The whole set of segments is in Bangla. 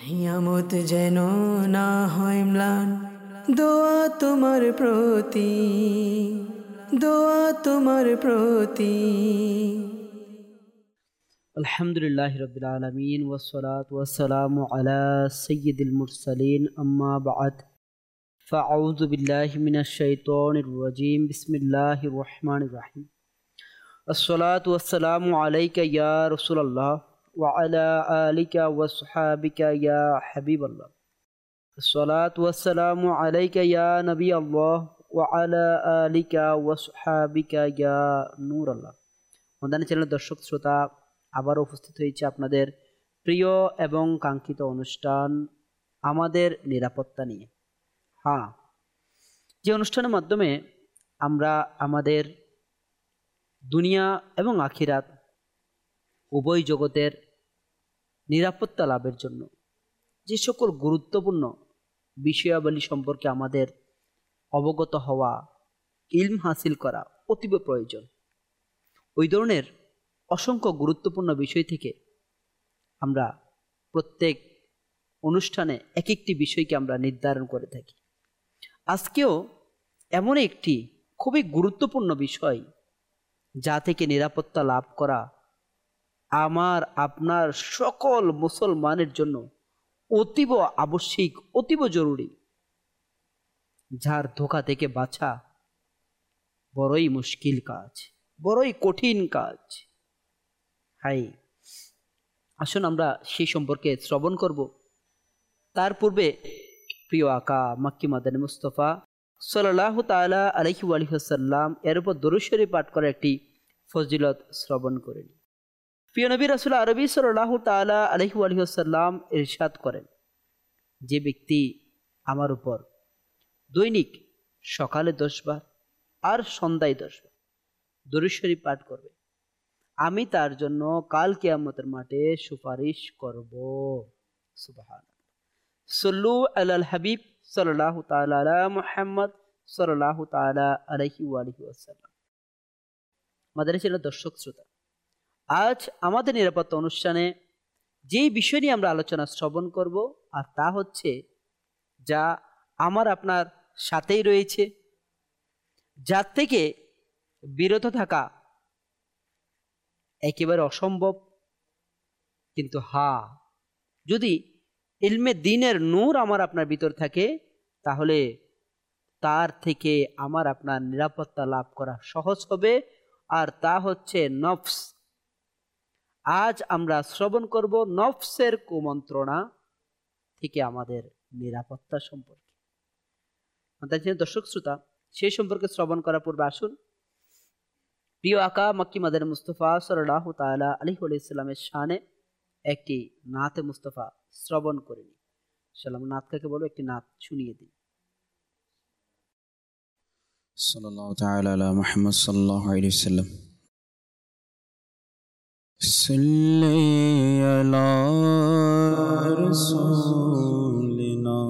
হিয়ামত যেন না হয় ম্লান, দোয়া তোমার প্রতি, দোয়া তোমার প্রতি। আলহামদুলিল্লাহি রাব্বিল আলামিন ওয়াসসালাতু ওয়াসসালামু আলা সাইয়্যিদিল মুরসালিন, আম্মা বা'দ। ফাআউযু বিল্লাহি মিনাশ শাইতানির রাজীম। বিসমিল্লাহির রহমানির রহিম। আসসালাতু ওয়াসসালামু আলাইকা ইয়া রাসূলুল্লাহ ওয়া আলা আলিকা ওয়া আসহাবিকা ইয়া হাবিবাল্লাহ। আসসালাতু ওয়াসসালামু আলাইকা ইয়া নবিয়াল্লাহ ওয়া আলা আলিকা ওয়া আসহাবিকা ইয়া নূরাল্লাহ। মদানী চ্যানেলের দর্শক শ্রোতা, আবারও উপস্থিত হয়েছে আপনাদের প্রিয় এবং কাঙ্ক্ষিত অনুষ্ঠান আমাদের নিরাপত্তা নিয়ে। হ্যাঁ, যে অনুষ্ঠানের মাধ্যমে আমরা আমাদের দুনিয়া এবং আখিরাত উভয় জগতের নিরাপত্তা লাভের জন্য যে সকল গুরুত্বপূর্ণ বিষয়াবলী সম্পর্কে আমাদের অবগত হওয়া, ইলম হাসিল করা অতীব প্রয়োজন, ওই ধরনের অসংখ্য গুরুত্বপূর্ণ বিষয় থেকে আমরা প্রত্যেক অনুষ্ঠানে এক একটি বিষয়কে আমরা নির্ধারণ করে থাকি। আজকেও এমন একটি খুবই গুরুত্বপূর্ণ বিষয়, যা থেকে নিরাপত্তা লাভ করা আমার আপনার সকল মুসলমানের জন্য অতীব আবশ্যিক, অতীব জরুরি, যার ধোঁকা থেকে বাঁচা বড়ই মুশকিল কাজ, বড়ই কঠিন কাজ। হাই, আসুন আমরা সেই সম্পর্কে শ্রবণ করব। তার পূর্বে প্রিয় আকা মক্কি মাদানী মুস্তাফা সাল্লাল্লাহু তাআলা আলাইহি ওয়া আলিহি ওয়াসাল্লাম এর উপর দরুদ শরীফ পাঠ করার একটি ফজিলত শ্রবণ করেন। প্রিয় নবী রাসূল আরবি সাল্লাল্লাহু তাআলা আলাইহি ওয়া আলিহি ওয়াসাল্লাম ইরশাদ করেন, যে ব্যক্তি আমার উপর দৈনিক সকালে 10 বার আর সন্ধ্যায় 10 বার দরুদ শরীফ পাঠ করবে, আমি তার জন্য কাল কিয়ামতের মাঠে সুপারিশ করব। সুবহানাল্লাহ। সাল্লু আলাল হাবিব সাল্লাল্লাহু তাআলা আলা মুহাম্মদ সাল্লাল্লাহু তাআলা আলাইহি ওয়া আলিহি ওয়াসাল্লাম। আমাদের চ্যানেলের দর্শক শ্রোতা, আজ আমাদের নিরাপত্তা অনুষ্ঠানে যেই বিষয় নিয়ে আমরা আলোচনা শ্রবণ করব, আর তা হচ্ছে যা আমার আপনার সাথেই রয়েছে, যার থেকে বিরত থাকা একেবারে অসম্ভব। কিন্তু হ্যাঁ, যদি ইলমে দ্বীনের নূর আমার আপনার ভিতর থাকে, তাহলে তার থেকে আমার আপনার নিরাপত্তা লাভ করা সহজ হবে, আর তা হচ্ছে নফস। আজ আমরা শ্রবণ করব নফসের কুমন্ত্রণা থেকে আমাদের নিরাপত্তা সম্পর্কে। দর্শক শ্রোতা, সেই সম্পর্কে শ্রবণ করার পূর্বে আসুন প্রিয় আকা মক্কি মাদানী মুস্তাফা সাল্লাল্লাহু তাআলা আলাইহি ওয়াসাল্লামের শানে একটি নাতে মুস্তাফা শ্রবণ করে নিই। সালাম নাত কাকে বলো, একটি নাত শুনিয়ে দিন। সাল্লাল্লাহু তাআলা আলা মুহাম্মদ সাল্লাল্লাহু আলাইহি ওয়াসাল্লাম। সাল্লি আলা রাসূলিনা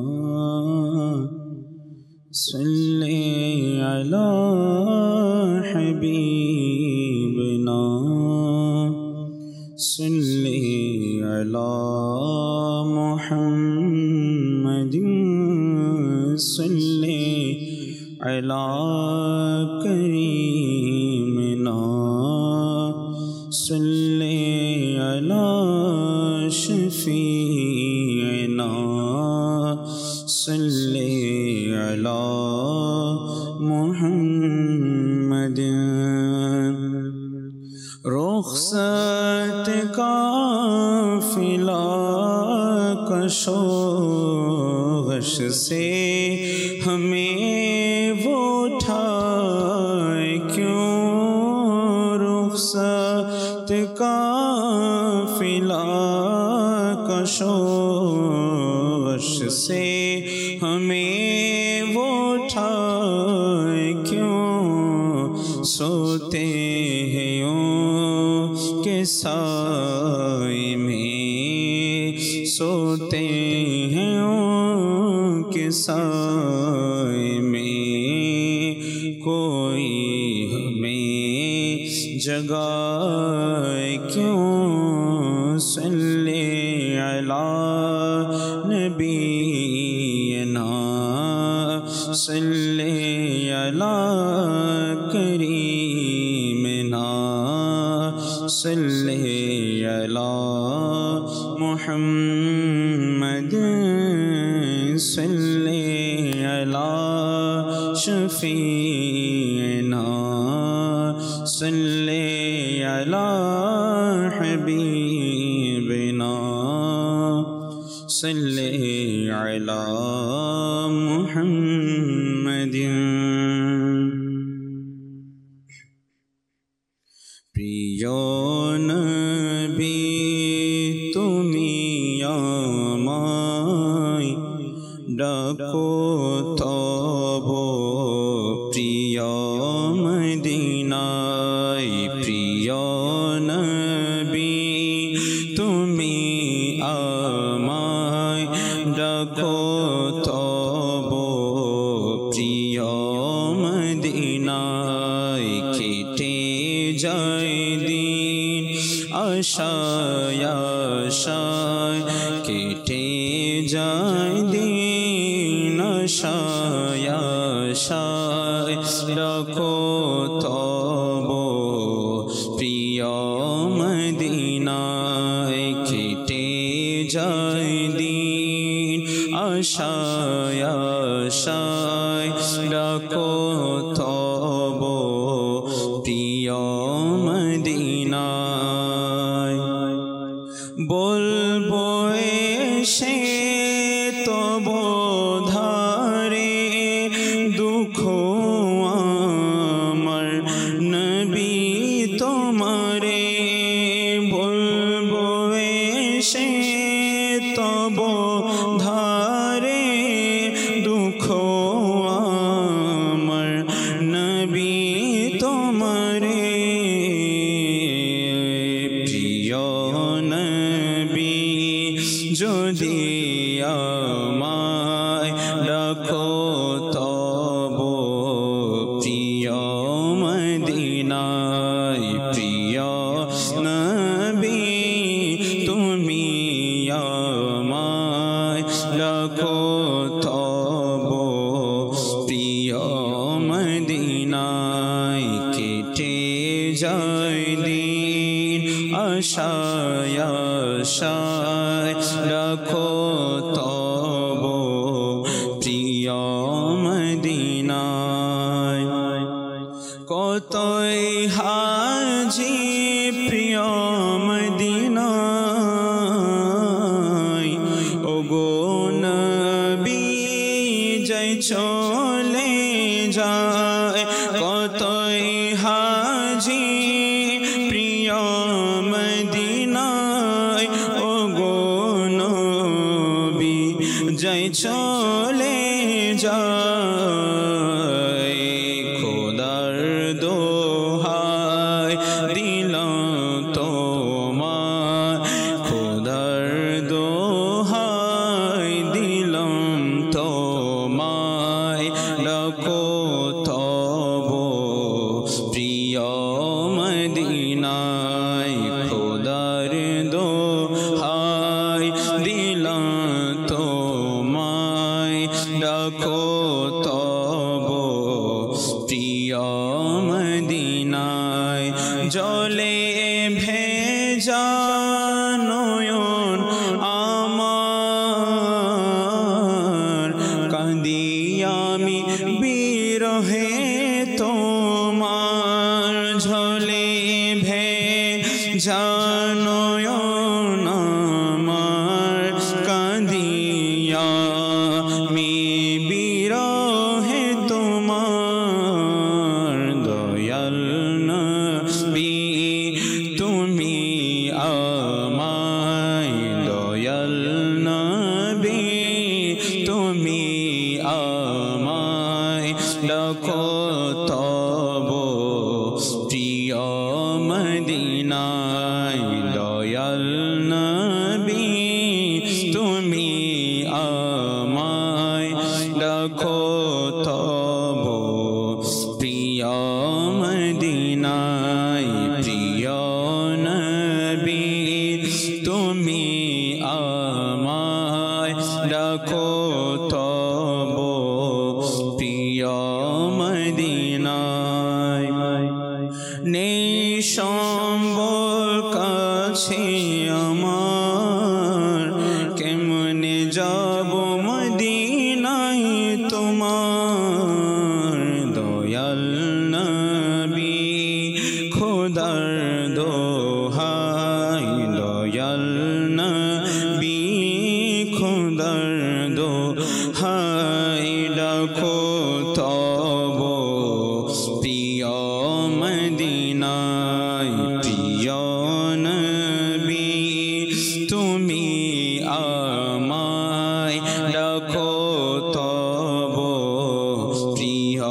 সাল্লি আলা হাবিবিনা সাল্লি আলা মুহাম্মাদিন সাল্লি আলা করিমিনা সাল্লি আলা শফিইনা সাল্লি আলা মুহাম্মাদিন। रुखसत काफिला कशोगश से हमें वो उठाए क्यों, रुखसत काफिला कशोगश से हमें वो उठाए क्यों, सोते हैं के साए में, सोते हैं के साए में, कोई हमें जगाए क्यों। सल्ले अला नबीना सल्ले अला करीमना सल्ले अला मुहम्मद सल्ले अला शफीना सल्ले अला हबीबना सल्ले अला मुहम्मदिन। प्रिय नबी तुमी आमाय डाको तबो प्रिय मदीनाय। प्रिय नबी तुमी आमाय डाको तबो प्रिय मदीनाय। केटे যায় দিন আশায় আশায় কেটে যায় দিন আশায় আশায় ডাকো তব প্রিয় মদিনায়। কেটে যায় দিন আশায় আশায় ডাকো তব প্রিয় মদিনায়। বলবো এসে তব ধারে দুঃখ আমার নবী তোমারে। বলবো এসে তব ধারে দুঃখ আমার নবী তোমারে। প্রিয় নবী যদি আমায় ডাকো তব প্রিয় মদিনায়। প্রিয় নবী তুমি আমায় ডাকো তব প্রিয় মদিনায়। কেটে যায় দিন আশায় আশায় ডাকো তব প্রিয় মদিনায়। কতই হাজি প্রিয় মদিনায় ওগো নবী যাই চলে যায়। কতই হাজি প্রিয় মদিনায় ওগো নবী যাই চলে যায়। খোদার দোহাই দিলাম তোমার খোদার দোহাই দিলাম তোমায় ডাকো তব প্রিয় মদিনায়। খোদার দোহাই দিলাম তোমায় ডাকো তব প্রিয় মদিনায়। জলে ভেজা নয়ন আমার কাঁদি আমি বিরহে তোমার। ঝলে ভেজা নয়ন আমার কাঁদি আমি বিরহে তোমার। দয়াল নবী তুমি আমায় দয়াল নবী তুমি আমায় ডাকো তব প্রিয় মদিনায়। দয়াল নবী তুমি আমায় ডাকো তব প্রিয় মদিনায়। প্রিয় নবী তুমি আমায় রাখো তব প্রিয় মদিনায়। নেই সম্বল কাছে আমার, কেমনে যাব মদিনায় তোমার। দয়াল নবী খোদার দোহাই, দয়াল নবী খোদার দোহাই, রাখো তব প্রিয় মদিনায়। প্রিয় নবী তুমি আমায় রাখো তব প্রিয়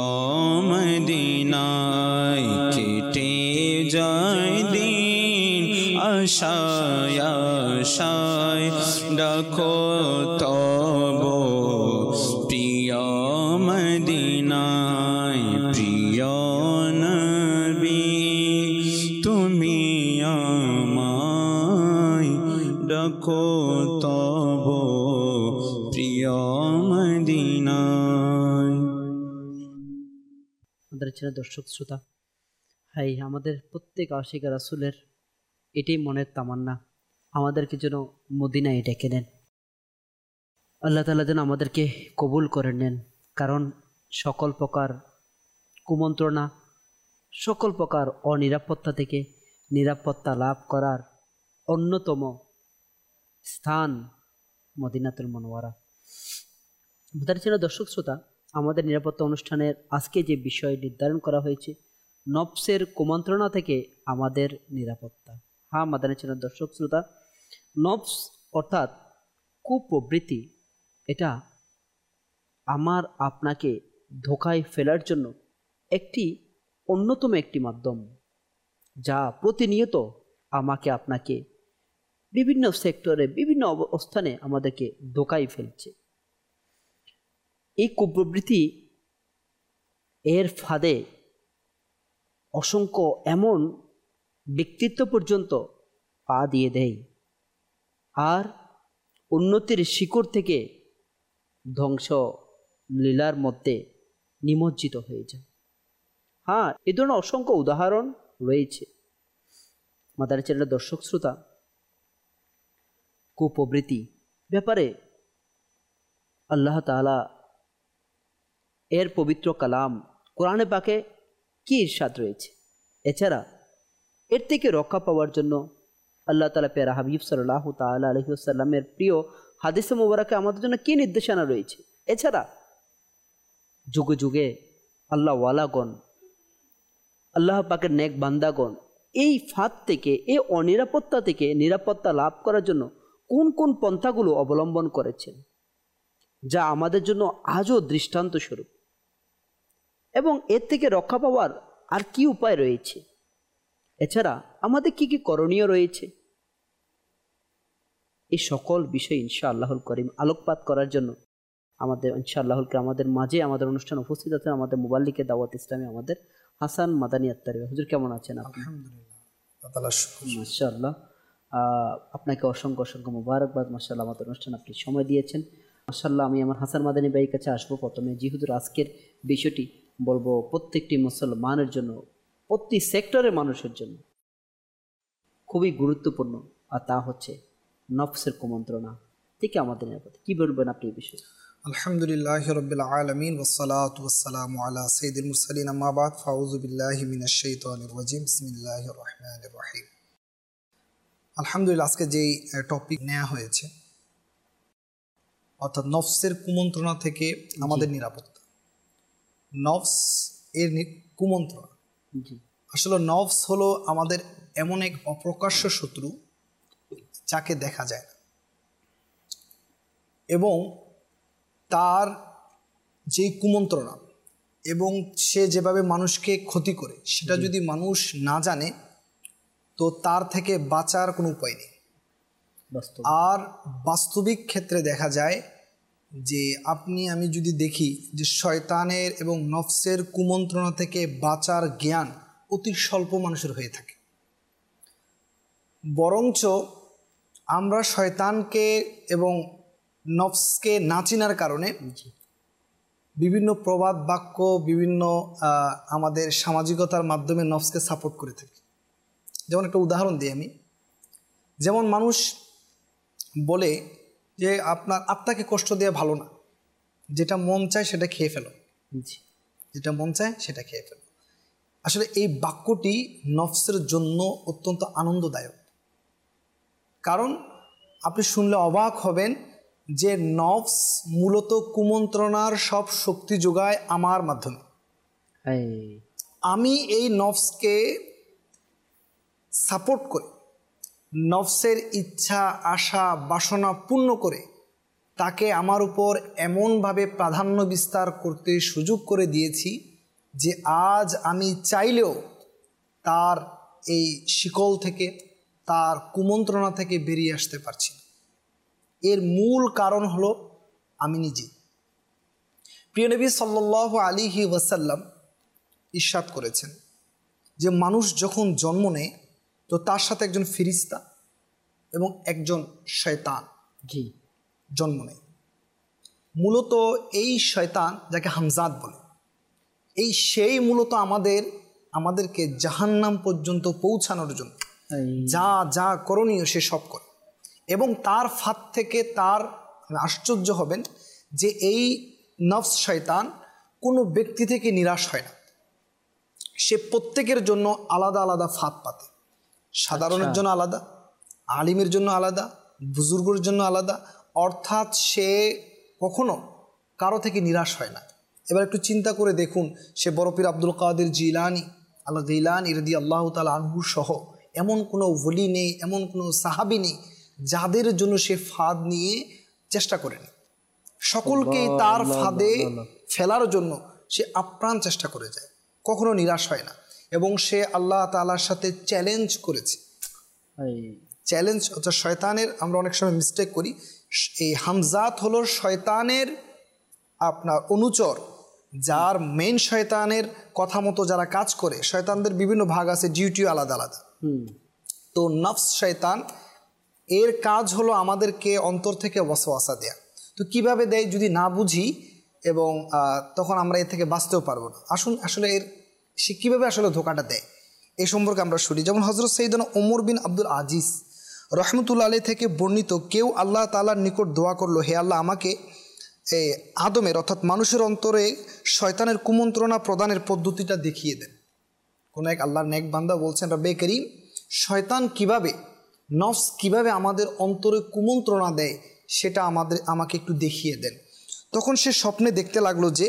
মদিনায়। কেটে যায় দিন আশায় আশায়, রাখো তব প্রিয় মদিনায়। প্রিয় নবী তুমি আমায় রাখো তব প্রিয় মদিনায়। আমাদের ছেলে দর্শক শ্রোতা, হাই, আমাদের প্রত্যেক আশিক রাসূলের এটাই মনের তামান্না, আমাদেরকে যেন মদিনায় ডেকে নেন। আল্লাহ তাআলা যেন আমাদেরকে কবুল করে নেন, কারণ সকল প্রকার কুমন্ত্রণা, সকল প্রকার অনিরাপত্তা থেকে নিরাপত্তা লাভ করার অন্যতম স্থান মদিনাতুল মুনাওয়ারা। আমাদের ছেলে দর্শক শ্রোতা, আমাদের নিরাপত্তা অনুষ্ঠানের আজকে যে বিষয় নির্ধারণ করা হয়েছে, নফসের কুমন্ত্রণা থেকে আমাদের নিরাপত্তা। হ্যাঁ মাদানী চ্যানেল দর্শক শ্রোতা, নফস অর্থাৎ কুপ্রবৃত্তি, এটা আমার আপনাকে ধোঁকায় ফেলার জন্য অন্যতম একটি মাধ্যম, যা প্রতিনিয়ত আমাকে আপনাকে বিভিন্ন সেক্টরে বিভিন্ন অবস্থানে আমাদেরকে ধোঁকায় ফেলছে। এই কুপ্রবৃত্তি এর ফাঁদে অসংখ্য এমন ব্যক্তিত্ব পর্যন্ত পা দিয়ে দেয়, আর উন্নতির শিকড় থেকে ধ্বংস লীলার মধ্যে নিমজ্জিত হয়ে যায়। হ্যাঁ, এ ধরনের অসংখ্য উদাহরণ রয়েছে। মাদানী চ্যানেলের দর্শক শ্রোতা, কুপ্রবৃত্তি ব্যাপারে আল্লাহ তাআলা এর পবিত্র কালাম কোরআনে পাকে কি ইরশাদ রয়েছে, এছাড়া এর থেকে রক্ষা পাওয়ার জন্য আল্লাহ তাআলা প্যারা হাবিব সাল্লাল্লাহু তাআলা আলাইহি ওয়াসাল্লামের প্রিয় হাদিসে মুবারাকে আমাদের জন্য কি নির্দেশনা রয়েছে, এছাড়া যুগে যুগে আল্লাহ ওয়ালাগণ, আল্লাহ পাকের নেক বান্দাগণ এই ফাঁদ থেকে, এই অনিরাপত্তা থেকে নিরাপত্তা লাভ করার জন্য কোন কোন পন্থাগুলো অবলম্বন করেছেন, যা আমাদের জন্য আজও দৃষ্টান্ত স্বরূপ, এবং এর থেকে রক্ষা পাওয়ার আর কি উপায় রয়েছে, এছাড়া আমাদের কি কি করণীয় রয়েছে, এই সকল বিষয় ইনশাআল্লাহুল করিম আলোকপাত করার জন্য আমাদের ইনশাআল্লাহুল আমাদের মাঝে আমাদের অনুষ্ঠান উপস্থিত আছেন আমাদের মুবাল্লিকে দাওয়াত ইসলামী আমাদের হাসান মাদানী আত্তারি। হুজুর কেমন আছেন আপনি? আলহামদুলিল্লাহ, মাশাআল্লাহ, আপনাকে অসংখ্য অসংখ্য মুবারকবাদ। মাশাআল্লাহ, আমাদের অনুষ্ঠান আপনি সময় দিয়েছেন। মাশাআল্লাহ, আমি আমার হাসান মাদানী ভাইয়ের কাছে আসবো প্রথমে। জি হুজুর, আজকের বিষয়টি বলবো প্রত্যেকটি মুসলমানের জন্য, প্রতি সেক্টরের মানুষের জন্য খুবই গুরুত্বপূর্ণ, আর তা হচ্ছে নফসের কুমন্ত্রণা থেকে আমাদের নিরাপত্তা। কি বলবেন আপনি এই বিষয়ে? আলহামদুলিল্লাহ রাব্বিল আলামিন ওয়াসসালাতু ওয়াসসালামু আলা সাইয়্যিদিল মুরসালিন, আম্মা বাদ, ফাউযু বিল্লাহি মিনাশ শাইতানির রাজিম, বিসমিল্লাহির রহমানির রহিম। আলহামদুলিল্লাহ, আজকে যেই টপিক নেওয়া হয়েছে অর্থাৎ নফসের কুমন্ত্রণা থেকে আমাদের নিরাপত্তা। নফস এর কুমন্ত্রণা, আসলে নফস হলো আমাদের এমন এক অপ্রকাশ্য শত্রু যাকে দেখা যায় না, এবং তার যে কুমন্ত্রণা এবং সে যেভাবে মানুষকে ক্ষতি করে সেটা যদি মানুষ না জানে তো তার থেকে বাঁচার কোনো উপায় নেই। আর বাস্তবিক ক্ষেত্রে দেখা যায় যে আমি যদি দেখি যে শয়তানের এবং নফসের কুমন্ত্রণা থেকে বাঁচার জ্ঞান অতি স্বল্প মানুষের হয়ে থাকে, বরঞ্চ আমরা শয়তানকে এবং নফসকে না চিনার কারণে বিভিন্ন প্রবাদ বাক্য, বিভিন্ন আমাদের সামাজিকতার মাধ্যমে নফসকে সাপোর্ট করে থাকি। যেমন একটা উদাহরণ দিই আমি, যেমন মানুষ বলে যে আপনার আত্মাকে কষ্ট দেওয়া ভালো না, যেটা মন চায় সেটা খেয়ে ফেলো, যেটা মন চায় সেটা খেয়ে ফেলো। আসলে এই বাক্যটি নফসের জন্য অত্যন্ত আনন্দদায়ক, কারণ আপনি শুনলে অবাক হবেন যে নফস মূলত কুমন্ত্রণার সব শক্তি যোগায় আমার মাধ্যমে। আমি এই নফসকে সাপোর্ট করে, নফসের ইচ্ছা আশা বাসনা পূর্ণ করে তাকে আমার উপর এমনভাবে প্রাধান্য বিস্তার করতে সুযোগ করে দিয়েছি যে আজ আমি চাইলেও তার এই শিকল থেকে, তার কুমন্ত্রণা থেকে বেরিয়ে আসতে পারছি না। এর মূল কারণ হলো আমি নিজে। প্রিয় নবী সাল্লাল্লাহু আলাইহি ওয়াসাল্লাম ইরশাদ করেছেন যে মানুষ যখন জন্ম নেয় তো তার সাথে একজন ফেরেশতা এবং একজন শয়তান জন্ম নেয়। মূলত এই শয়তান, যাকে হামজাত বলে, সেই মূলত আমাদেরকে জাহান্নাম পর্যন্ত পৌঁছানোর জন্য যা যা করণীয় সে সব করে। এবং তার ফাঁদ থেকে তার আশ্চর্য হবেন যে এই নফস শয়তান কোনো ব্যক্তি থেকে নিরাশ হয় না। সে প্রত্যেকের জন্য আলাদা আলাদা ফাঁদ পাতে। সাধারণের জন্য আলাদা, আলিমের জন্য আলাদা, বুজুর্গের জন্য আলাদা। অর্থাৎ সে কখনো কারো থেকে নিরাশ হয় না। এবার একটু চিন্তা করে দেখুন, সে বড় পীর আব্দুল কাদের জিলানী গিলানী রাদিয়াল্লাহু তাআলা আনহু সহ এমন কোনো ওলি নেই, এমন কোনো সাহাবী নেই যাদের জন্য সে ফাঁদ নিয়ে চেষ্টা করেনি। সকলকেই তার ফাঁদে ফেলার জন্য সে আপ্রাণ চেষ্টা করে যায়, কখনো নিরাশ হয় না। এবং সে আল্লাহ তাআলার সাথে চ্যালেঞ্জ করেছে। চ্যালেঞ্জ অর্থাৎ শয়তানের, আমরা অনেক সময় মিস্টেক করি, এই হামজাত হলো শয়তানের আপনার অনুচর, যার মেইন শয়তানের কথা মতো যারা কাজ করে। শয়তানদের বিভিন্ন ভাগ আছে, ডিউটিও আলাদা আলাদা। তো নফস শয়তান এর কাজ হলো আমাদেরকে অন্তর থেকে ওয়াসওয়াসা দেয়া। তো কিভাবে দেয় যদি না বুঝি, এবং তখন আমরা এর থেকে বাঁচতেও পারবো না। আসুন আসলে সে কীভাবে আসলে ধোকাটা দেয় এই সম্পর্কে আমরা শুনি। যেমন হযরত সাইয়েদনা ওমর বিন আব্দুল আজিজ রহমতুল্লাহ আলাইহি থেকে বর্ণিত, কেউ আল্লাহ তাআলার নিকট দোয়া করলো, হে আল্লাহ আমাকে আদমের অর্থাৎ মানুষের অন্তরে শয়তানের কুমন্ত্রণা প্রদানের পদ্ধতিটা দেখিয়ে দেন। কোন এক আল্লাহর নেক বান্দা বলছেন, রব্বে করিম, শয়তান কিভাবে, নফস কিভাবে আমাদের অন্তরে কুমন্ত্রণা দেয় সেটা আমাকে একটু দেখিয়ে দেন। তখন সে স্বপ্নে দেখতে লাগলো যে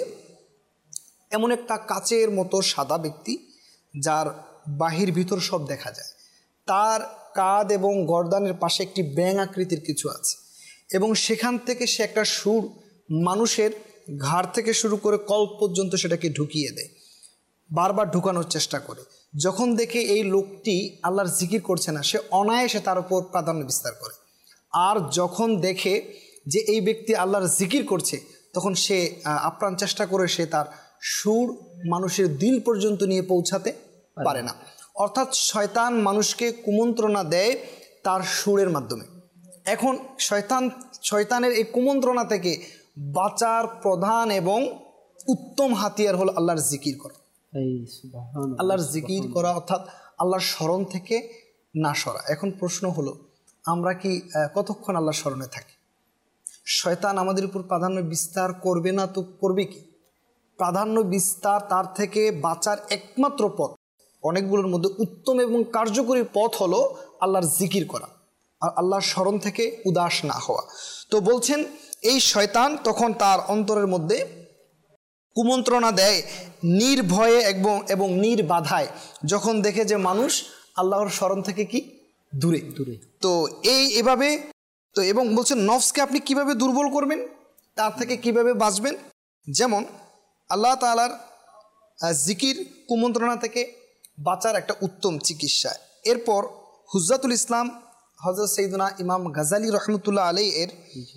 এমন একটা কাচের মতো সাদা ব্যক্তি, যার বাহির ভিতর সব দেখা যায়। তার কাঁধ এবং গর্দানের পাশে একটি ব্যাঙ আকৃতির কিছু আছে, এবং সেখান থেকে সে একটা সুর মানুষের ঘাড় থেকে শুরু করে কল্প পর্যন্ত সেটাকে ঢুকিয়ে দেয়, বারবার ঢুকানোর চেষ্টা করে। যখন দেখে এই লোকটি আল্লাহর জিকির করছে না, সে অনায়াসে তার উপর প্রাধান্য বিস্তার করে। আর যখন দেখে যে এই ব্যক্তি আল্লাহর জিকির করছে, তখন সে আপ্রাণ চেষ্টা করে সে তার সুর মানুষের দিল পর্যন্ত নিয়ে পৌঁছাতে পারে না। অর্থাৎ শয়তান মানুষকে কুমন্ত্রণা দেয় তার সুরের মাধ্যমে। এখন শয়তানের এই কুমন্ত্রণা থেকে বাঁচার প্রধান এবং উত্তম হাতিয়ার হলো আল্লাহর জিকির করা। আল্লাহর জিকির করা অর্থাৎ আল্লাহর স্মরণ থেকে না সরা। এখন প্রশ্ন হলো, আমরা কি কতক্ষণ আল্লাহর স্মরণে থাকি? শয়তান আমাদের উপর প্রাধান্য বিস্তার করবে না তো করবে কি? প্রাধান্য বিস্তার তার থেকে বাঁচার একমাত্র পথ, অনেকগুলোর মধ্যে উত্তম এবং কার্যকরী পথ হলো আল্লাহর জিকির করা আর আল্লাহর স্মরণ থেকে উদাস না হওয়া। তো বলছেন এই শয়তান তখন তার অন্তরের মধ্যে কুমন্ত্রণা দেয় নির্ভয়ে এবং নির্বাধায়, যখন দেখে যে মানুষ আল্লাহর স্মরণ থেকে কি দূরে দূরে। তো এভাবে তো এবং বলছেন নফসকে আপনি কিভাবে দুর্বল করবেন, তার থেকে কিভাবে বাঁচবেন। যেমন আল্লাহ তাআলার জিকির কুমন্ত্রণা থেকে বাঁচার একটা উত্তম চিকিৎসা। এরপর হুজ্জাতুল ইসলাম হযরত সাইয়েদনা ইমাম গাজালি রহমতুল্লাহ আলাইহি এর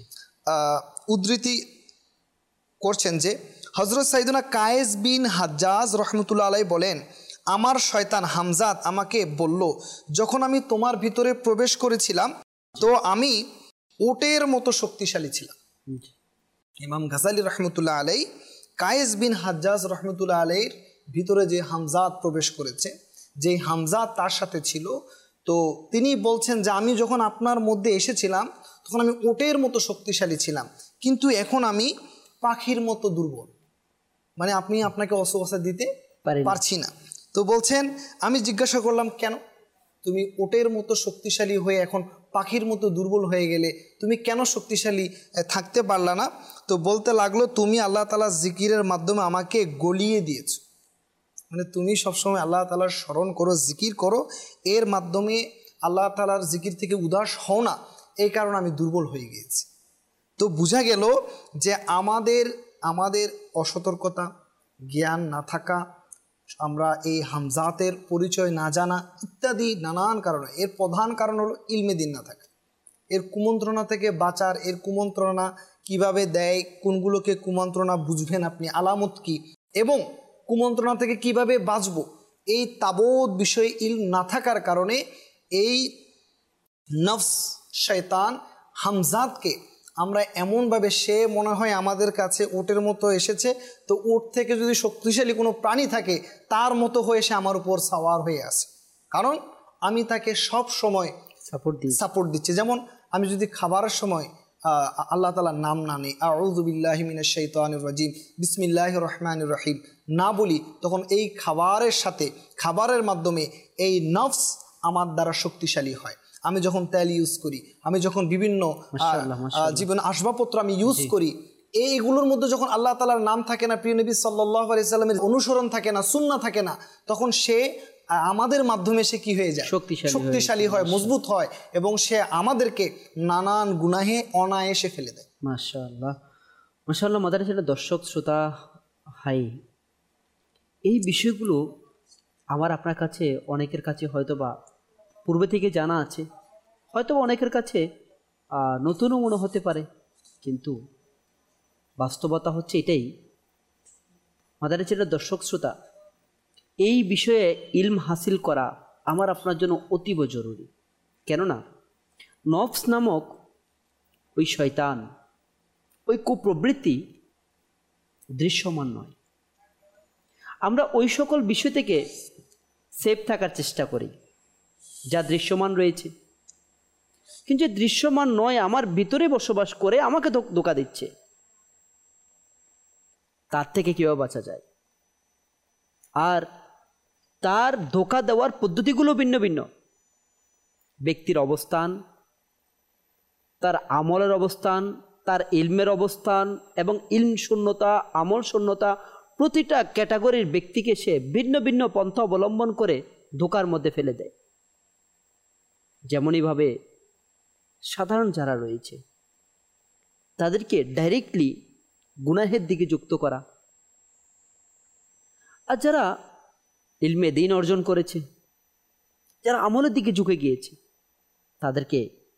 উদ্ধৃতি করছেন যে হযরত সাইয়েদনা কায়েস বিন হাজ্জাজ রহমতুল্লাহ আলাইহি বলেন, আমার শয়তান হামজাত আমাকে বলল, যখন আমি তোমার ভিতরে প্রবেশ করেছিলাম তো আমি ওটের মতো শক্তিশালী ছিলাম। ইমাম গাজালি রহমতুল্লাহ আলাই কায়েস বিন হাজ্জাজ রহমতুল্লাহ আলাইর ভিতরে যে হামজাত প্রবেশ করেছে, যে হামজাত তার সাথে ছিল, তো তিনি বলছেন যে আমি যখন আপনার মধ্যে এসেছিলাম তখন আমি ওটের মতো শক্তিশালী ছিলাম, কিন্তু এখন আমি পাখির মতো দুর্বল, মানে আপনাকে অস্ত্র দিতে পারছি না। তো বলছেন আমি জিজ্ঞাসা করলাম কেন তুমি ওটের মতো শক্তিশালী হয়ে এখন পাখির মতো দুর্বল হয়ে গেলে, তুমি কেন শক্তিশালী থাকতে পারলা না? তো বলতে লাগলো তুমি আল্লাহ তাআলার জিকিরের মাধ্যমে আমাকে গলিয়ে দিয়েছো, মানে তুমি সবসময় আল্লাহ তাআলার স্মরণ করো, জিকির করো, এর মাধ্যমে আল্লাহ তাআলার জিকির থেকে উদাস হও না, এই কারণে আমি দুর্বল হয়ে গিয়েছি। তো বোঝা গেল যে আমাদের অসতর্কতা, জ্ঞান না থাকা, আমরা এই হামজাতের পরিচয় না জানা ইত্যাদি নানান কারণে, এর প্রধান কারণ হলো ইলমে দিন না থাকা। এর কুমন্ত্রণা থেকে বাঁচার, এর কুমন্ত্রণা কিভাবে দেয়, কোনগুলোকে কুমন্ত্রণা বুঝবেন আপনি, আলামত কি, এবং কুমন্ত্রণা থেকে কিভাবে বাঁচব, এই তাবৎ বিষয়ে ইলম না থাকার কারণে এই নফস শয়তান হামজাতকে আমরা এমনভাবে, সে মনে হয় আমাদের কাছে ওটের মতো এসেছে, তো ওট থেকে যদি শক্তিশালী কোনো প্রাণী থাকে তার মতো হয়ে সে আমার উপর সাওয়ার হয়ে আসে, কারণ আমি তাকে সব সময় সাপোর্ট দিচ্ছি। যেমন আমি যদি খাবারের সময় আল্লাহ তাআলার নাম না নিই, আউযু বিল্লাহি মিনাশ শাইতানির রাজিম, বিসমিল্লাহির রহমানির রহিম না বলি, তখন এই খাবারের সাথে, খাবারের মাধ্যমে এই নফস আমার দ্বারা শক্তিশালী হয়। আমি যখন তেল ইউজ করি, আমি যখন বিভিন্ন জীবন আসবাবপত্র আমি ইউজ করি, এইগুলোর মধ্যে যখন আল্লাহ তাআলার নাম থাকে না, প্রিয় নবী সাল্লাল্লাহু আলাইহি সাল্লামের অনুসরণ থাকে না, সুন্নাহ থাকে না, তখন সে আমাদের মাধ্যমে সে কি হয়ে যায়, শক্তিশালী হয়, মজবুত হয়, এবং সে আমাদেরকে নানান গুনাহে অনায়াসে ফেলে দেয়। মাশাআল্লাহ, মাশাআল্লাহ। মাদারিসের দর্শক শ্রোতা, হাই, এই বিষয়গুলো আমার আপনার কাছে, অনেকের কাছে হয়তোবা পূর্বে থেকে জানা আছে, হয়তো অনেকের কাছে নতুনও মনে হতে পারে, কিন্তু বাস্তবতা হচ্ছে এটাই। মাদারিসের দর্শক শ্রোতা, এই বিষয়ে ইলম হাসিল করা আমার আপনার জন্য অতীব জরুরি। কেননা নফস নামক ওই শয়তান, ওই কুপ্রবৃত্তি দৃশ্যমান নয়। আমরা ওই সকল বিষয় থেকে সেফ থাকার চেষ্টা করি যা দৃশ্যমান রয়েছে, কিন্তু দৃশ্যমান নয়, আমার ভিতরে বসবাস করে আমাকে ধোঁকা দিচ্ছে, তার থেকে কীভাবে বাঁচা যায়? আর তার ধোঁকা দেওয়ার পদ্ধতিগুলো ভিন্ন ভিন্ন। ব্যক্তির অবস্থান, তার আমলের অবস্থান, তার ইলমের অবস্থান এবং ইলম শূন্যতা, আমল শূন্যতা, প্রতিটা ক্যাটাগরির ব্যক্তিকে সে ভিন্ন ভিন্ন পন্থা অবলম্বন করে ধোঁকার মধ্যে ফেলে দেয়। যেমনইভাবে সাধারণ যারা রয়েছে তাদেরকে ডাইরেক্টলি গুনাহের দিকে যুক্ত করা, আর যারা ইলমে দ্বীন অর্জন করেছে, যারা আমলের দিকে ঝুঁকে গিয়েছে, তাদেরকে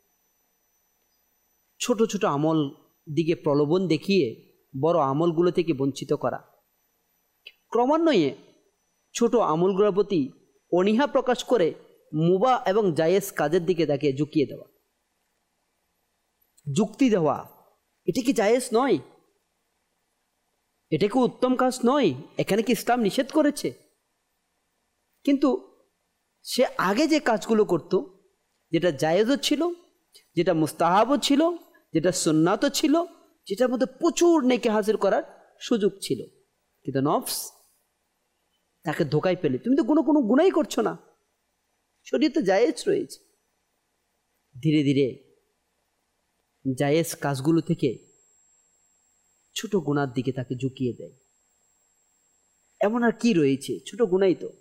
ছোট ছোট আমল দিকে প্রলোভন দেখিয়ে বড় আমলগুলো থেকে বঞ্চিত করা, ক্রমান্বয়ে ছোট আমলগুলোর প্রতি অনীহা প্রকাশ করে মুবাহ এবং জায়েজ কাজের দিকে তাকে ঝুঁকিয়ে দেওয়া, যুক্তি দেওয়া, এটা কি জায়েজ নয়, এটা কি উত্তম কাজ নয়, এখানে কি ইসলাম নিষেধ করেছে? কিন্তু সে আগে যে কাজগুলো করত, যেটা জায়েজও ছিল, যেটা মুস্তাহাবও ছিল, যেটা সুন্নাতও ছিল, যেটার মধ্যে প্রচুর নেকি হাসিল করার সুযোগ ছিল, কিন্তু নফস তাকে ধোকায় ফেলে, তুমি তো কোনো গুনাই করছো না, শরীয়তে জায়েজ রয়েছে। ধীরে ধীরে জায়েজ কাজগুলো থেকে ছোট গুনার দিকে তাকে ঝুঁকিয়ে দেয়। এমন আর কি রয়েছে, ছোট গুনাই তো,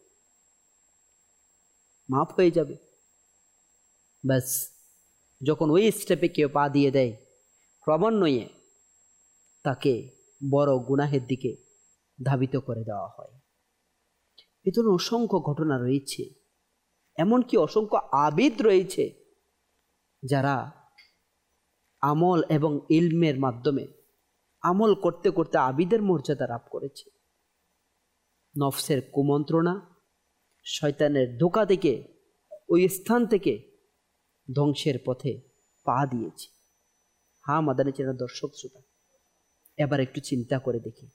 মাফ হয়ে যাবে। ব্যাস, যখন ওই স্টেপে কেউ পা দিয়ে দেয়, ক্রমান্বয়ে তাকে বড় গুনাহের দিকে ধাবিত করে দেওয়া হয়। এ ধরনের অসংখ্য ঘটনা রয়েছে, এমনকি অসংখ্য আবিদ রয়েছে যারা আমল এবং ইলমের মাধ্যমে আমল করতে করতে আবিদের মর্যাদা লাভ করেছে। নফসের কুমন্ত্রণা, শয়তানের ধোঁকা থেকে ওই স্থান থেকে ধ্বংসের পথে পা দিয়েছে। হ্যাঁ মাদানী চ্যানেল দর্শক শ্রোতা, এবার একটু চিন্তা করে দেখি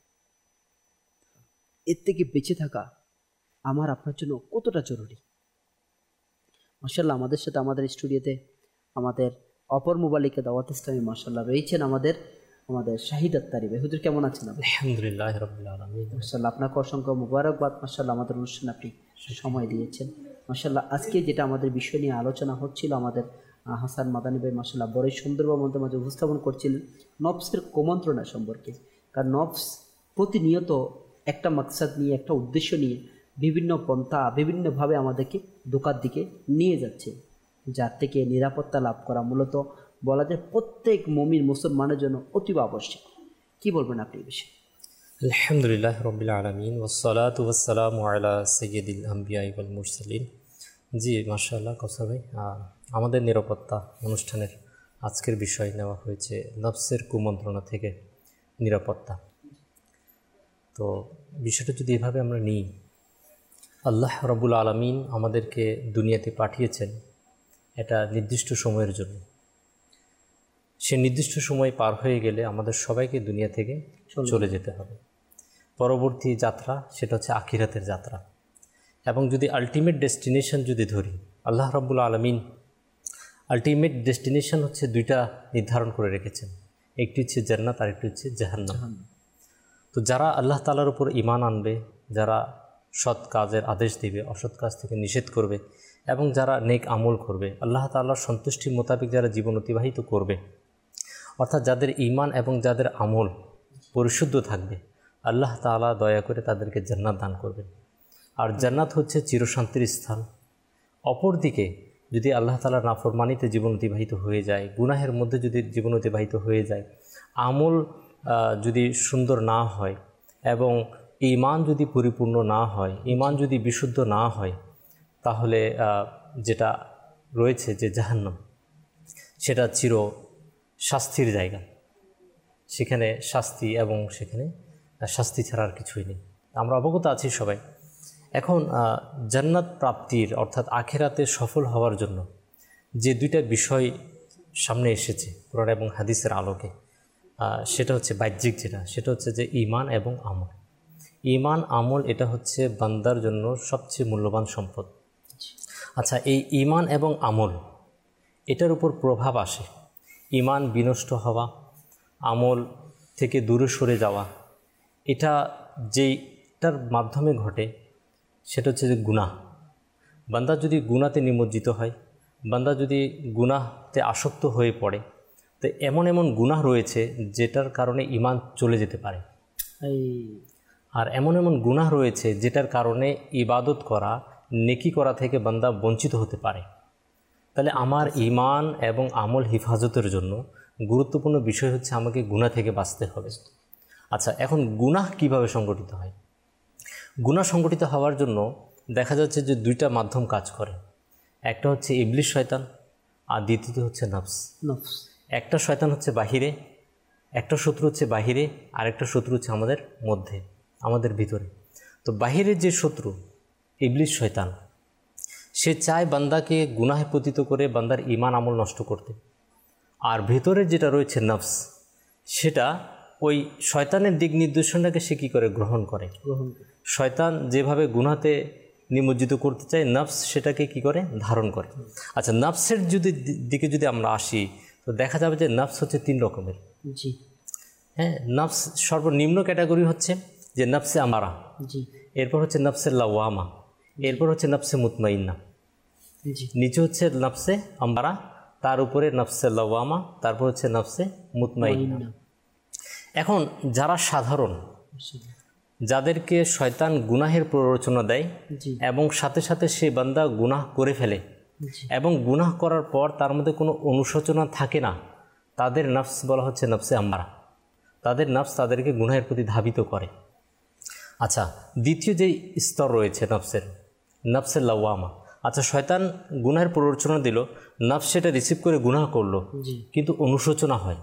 এর থেকে বেঁচে থাকা আমার আপনার জন্য কতটা জরুরি। মাশাআল্লাহ আমাদের সাথে আমাদের স্টুডিওতে আমাদের অপর মোবালিকা দাওয়াত ইসলামী মাশাআল্লাহ রয়েছেন আমাদের শাহিদ আত্তারি ভাই। হুজুর কেমন আছেন? আলহামদুলিল্লাহ রাব্বিল আলামিন। মাশাআল্লাহ আপনাকে অসংখ্য মুবারকবাদ। মাশাআল্লাহ আমাদের অনুষ্ঠানে আপনি সময় দিয়েছেন। মাশাআল্লাহ আজকে যেটা আমাদের বিষয় নিয়ে আলোচনা হচ্ছিল, আমাদের হাসান মাদানী ভাই মাশাআল্লাহ বড়ই সুন্দরভাবে আমাদের মাঝে উপস্থাপন করছিলেন নফসের কুমন্ত্রণা সম্পর্কে। কারণ নফস প্রতিনিয়ত একটা মাকসাদ নিয়ে, একটা উদ্দেশ্য নিয়ে বিভিন্ন পন্থা বিভিন্নভাবে আমাদেরকে ধোঁকার দিকে নিয়ে যাচ্ছে, যার থেকে নিরাপত্তা লাভ করা মূলত বলা যায় প্রত্যেক মুমিন মুসলমানের জন্য অতীব আবশ্যক। কি বলবেন আপনি এই বিষয়ে? আলহামদুলিল্লাহ রাব্বিল আলামিন ওয়াসসালাতু ওয়াসসালামু আলা সাইয়্যিদিল আমবিয়া ওয়াল মুরসালিন। জি মাশাআল্লাহ কাউসার ভাই, আমাদের নিরাপত্তা অনুষ্ঠানের আজকের বিষয় নেওয়া হয়েছে নফসের কুমন্ত্রণা থেকে নিরাপত্তা। তো বিষয়টা যদি এভাবে আমরা নিই, আল্লাহ রাব্বুল আলামিন আমাদেরকে দুনিয়াতে পাঠিয়েছেন এটা নির্দিষ্ট সময়ের জন্য। সে নির্দিষ্ট সময় পার হয়ে গেলে আমাদের সবাইকে দুনিয়া থেকে চলে যেতে হবে। পরবর্তী যাত্রা সেটা হচ্ছে আখিরাতের যাত্রা। এবং যদি আলটিমেট ডেস্টিনেশন যদি ধরি, আল্লাহ রাব্বুল আলামিন আলটিমেট ডেস্টিনেশন হচ্ছে দুইটা নির্ধারণ করে রেখেছেন, একটি হচ্ছে জান্নাত আর একটি হচ্ছে জাহান্নাম। তো যারা আল্লাহ তাআলার উপর ঈমান আনবে, যারা সৎ কাজের আদেশ দিবে, অসৎ কাজ থেকে নিষেধ করবে এবং যারা নেক আমল করবে, আল্লাহ তাআলার সন্তুষ্টি মোতাবেক যারা জীবন অতিবাহিত করবে, অর্থাৎ যাদের ঈমান এবং যাদের আমল পরিশুদ্ধ থাকবে, আল্লাহ তাআলা দয়া করে তাদেরকে জান্নাত দান করবেন। আর জান্নাত হচ্ছে চিরশান্তির স্থান। অপরদিকে যদি আল্লাহ তাআলার নাফরমানিতে জীবন অতিবাহিত হয়ে যায়, গুনাহের মধ্যে যদি জীবন অতিবাহিত হয়ে যায়, আমল যদি সুন্দর না হয় এবং ঈমান যদি পরিপূর্ণ না হয়, ঈমান যদি বিশুদ্ধ না হয়, তাহলে যেটা রয়েছে যে জাহান্নাম, সেটা চির শাস্তির জায়গা। সেখানে শাস্তি এবং সেখানে শাস্তি ছাড়া আর কিছুই নেই। আমরা অবগত আছি সবাই। এখন জান্নাত প্রাপ্তির অর্থাৎ আখিরাতে সফল হওয়ার জন্য যে দুইটা বিষয় সামনে এসেছে কোরআন এবং হাদিসের আলোকে, সেটা হচ্ছে বাহ্যিক যেটা, সেটা হচ্ছে যে ঈমান এবং আমল। ঈমান আমল এটা হচ্ছে বান্দার জন্য সবচেয়ে মূল্যবান সম্পদ। আচ্ছা, এই ঈমান এবং আমল এটার উপর প্রভাব আসে ঈমান বিনষ্ট হওয়া, আমল থেকে দূরে সরে যাওয়া, এটা যেটার মাধ্যমে ঘটে সেটা হচ্ছে যে গুনাহ। বান্দা যদি গুনাহতে নিমজ্জিত হয়, বান্দা যদি গুনাহতে আসক্ত হয়ে পড়ে, তো এমন এমন গুনাহ রয়েছে যেটার কারণে ঈমান চলে যেতে পারে। আর এমন এমন গুনাহ রয়েছে যেটার কারণে ইবাদত করা, নেকি করা থেকে বান্দা বঞ্চিত হতে পারে। তাহলে আমার ঈমান এবং আমল হেফাজতের জন্য গুরুত্বপূর্ণ বিষয় হচ্ছে আমাকে গুনাহ থেকে বাঁচতে হবে। আচ্ছা, এখন গুনাহ কিভাবে সংগঠিত হয়? গুনাহ সংগঠিত হওয়ার জন্য দেখা যাচ্ছে যে দুইটা মাধ্যম কাজ করে। একটা হচ্ছে ইবলিস শয়তান আর দ্বিতীয়ত হচ্ছে নফস। একটা শয়তান হচ্ছে বাহিরে, একটা শত্রু হচ্ছে বাহিরে, আর একটা শত্রু হচ্ছে আমাদের মধ্যে, আমাদের ভিতরে। তো বাহিরের যে শত্রু ইবলিস শয়তান, সে চায় বান্দাকে গুনাহে পতিত করে বান্দার ঈমান আমল নষ্ট করতে। আর ভেতরের যেটা রয়েছে নফস, সেটা ওই শয়তানের দিক নির্দেশনাকে সে কী করে গ্রহণ করে। শয়তান যেভাবে গুনাহতে নিমজ্জিত করতে চায়, নফস সেটাকে কি করে ধারণ করে। আচ্ছা, নফসের দিকে যদি আমরা আসি, তো দেখা যাবে যে নফস হচ্ছে 3 রকমের। জি হ্যাঁ, নফস সর্বনিম্ন ক্যাটাগরি হচ্ছে যে নফসে আমারা, জি, এরপর হচ্ছে নফসে লাওয়ামা, এরপর হচ্ছে নফসে মুতমাইন্না, জি, নিচে হচ্ছে নফসে আমারা, তার উপরে নফসে লাওয়ামা, তারপর হচ্ছে নফসে মুতমাইন্না। এখন যারা সাধারণ, যাদেরকে শয়তান গুনাহের প্ররোচনা দেয় এবং সাথে সাথে সে বান্দা গুনাহ করে ফেলে এবং গুনাহ করার পর তার মধ্যে কোনো অনুশোচনা থাকে না, তাদের নফস বলা হচ্ছে নফসে আমারা। তাদের নফস তাদেরকে গুনাহের প্রতি ধাবিত করে। আচ্ছা, দ্বিতীয় যে স্তর রয়েছে নফসের, নফসে লাওয়ামা। আচ্ছা, শয়তান গুনাহের প্ররোচনা দিল, নফস সেটা রিসিভ করে গুনাহ করলো, কিন্তু অনুশোচনা হয়,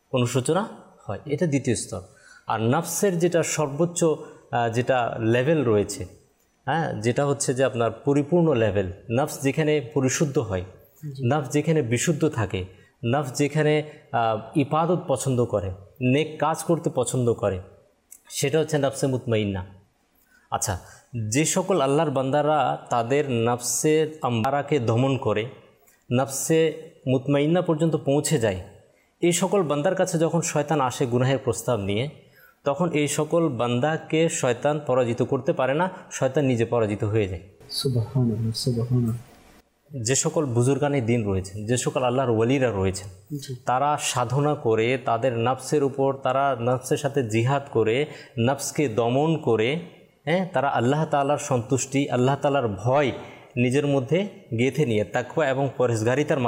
এটা দ্বিতীয় স্তর। আর নফসের যেটা সর্বোচ্চ যেটা লেভেল রয়েছে, হ্যাঁ, যেটা হচ্ছে যে আপনার পরিপূর্ণ লেভেল, নফস যেখানে পরিশুদ্ধ হয়, নফস যেখানে বিশুদ্ধ থাকে, নফস যেখানে ইবাদত পছন্দ করে, নেক কাজ করতে পছন্দ করে, সেটা হচ্ছে নফসে মুতমাইন্না। আচ্ছা, যে সকল আল্লাহর বান্দারা তাদের নফসে আম্মারাকে দমন করে নফসে মুতমাইন্না পর্যন্ত পৌঁছে যায়, এই সকল বান্দার কাছে যখন শয়তান আসে গুনাহের প্রস্তাব নিয়ে, তখন এই সকল বান্দাকে শয়তান পরাজিত করতে পারে না, শয়তান নিজে পরাজিত হয়ে যায়। সুবহানাল্লাহ, সুবহানাল্লাহ। যে সকল বুজুর্গানি দিন রয়েছেন, যে সকল আল্লাহর ওয়ালিরা রয়েছেন, তারা সাধনা করে তাদের নফসের উপর, তারা নফসের সাথে জিহাদ করে নফসকে দমন করে, তারা আল্লাহ তাআলার সন্তুষ্টি, আল্লাহ তাআলার ভয় নিজের মধ্যে গেঁথে নিয়ে তাকওয়া এবং পরহেজগারিতার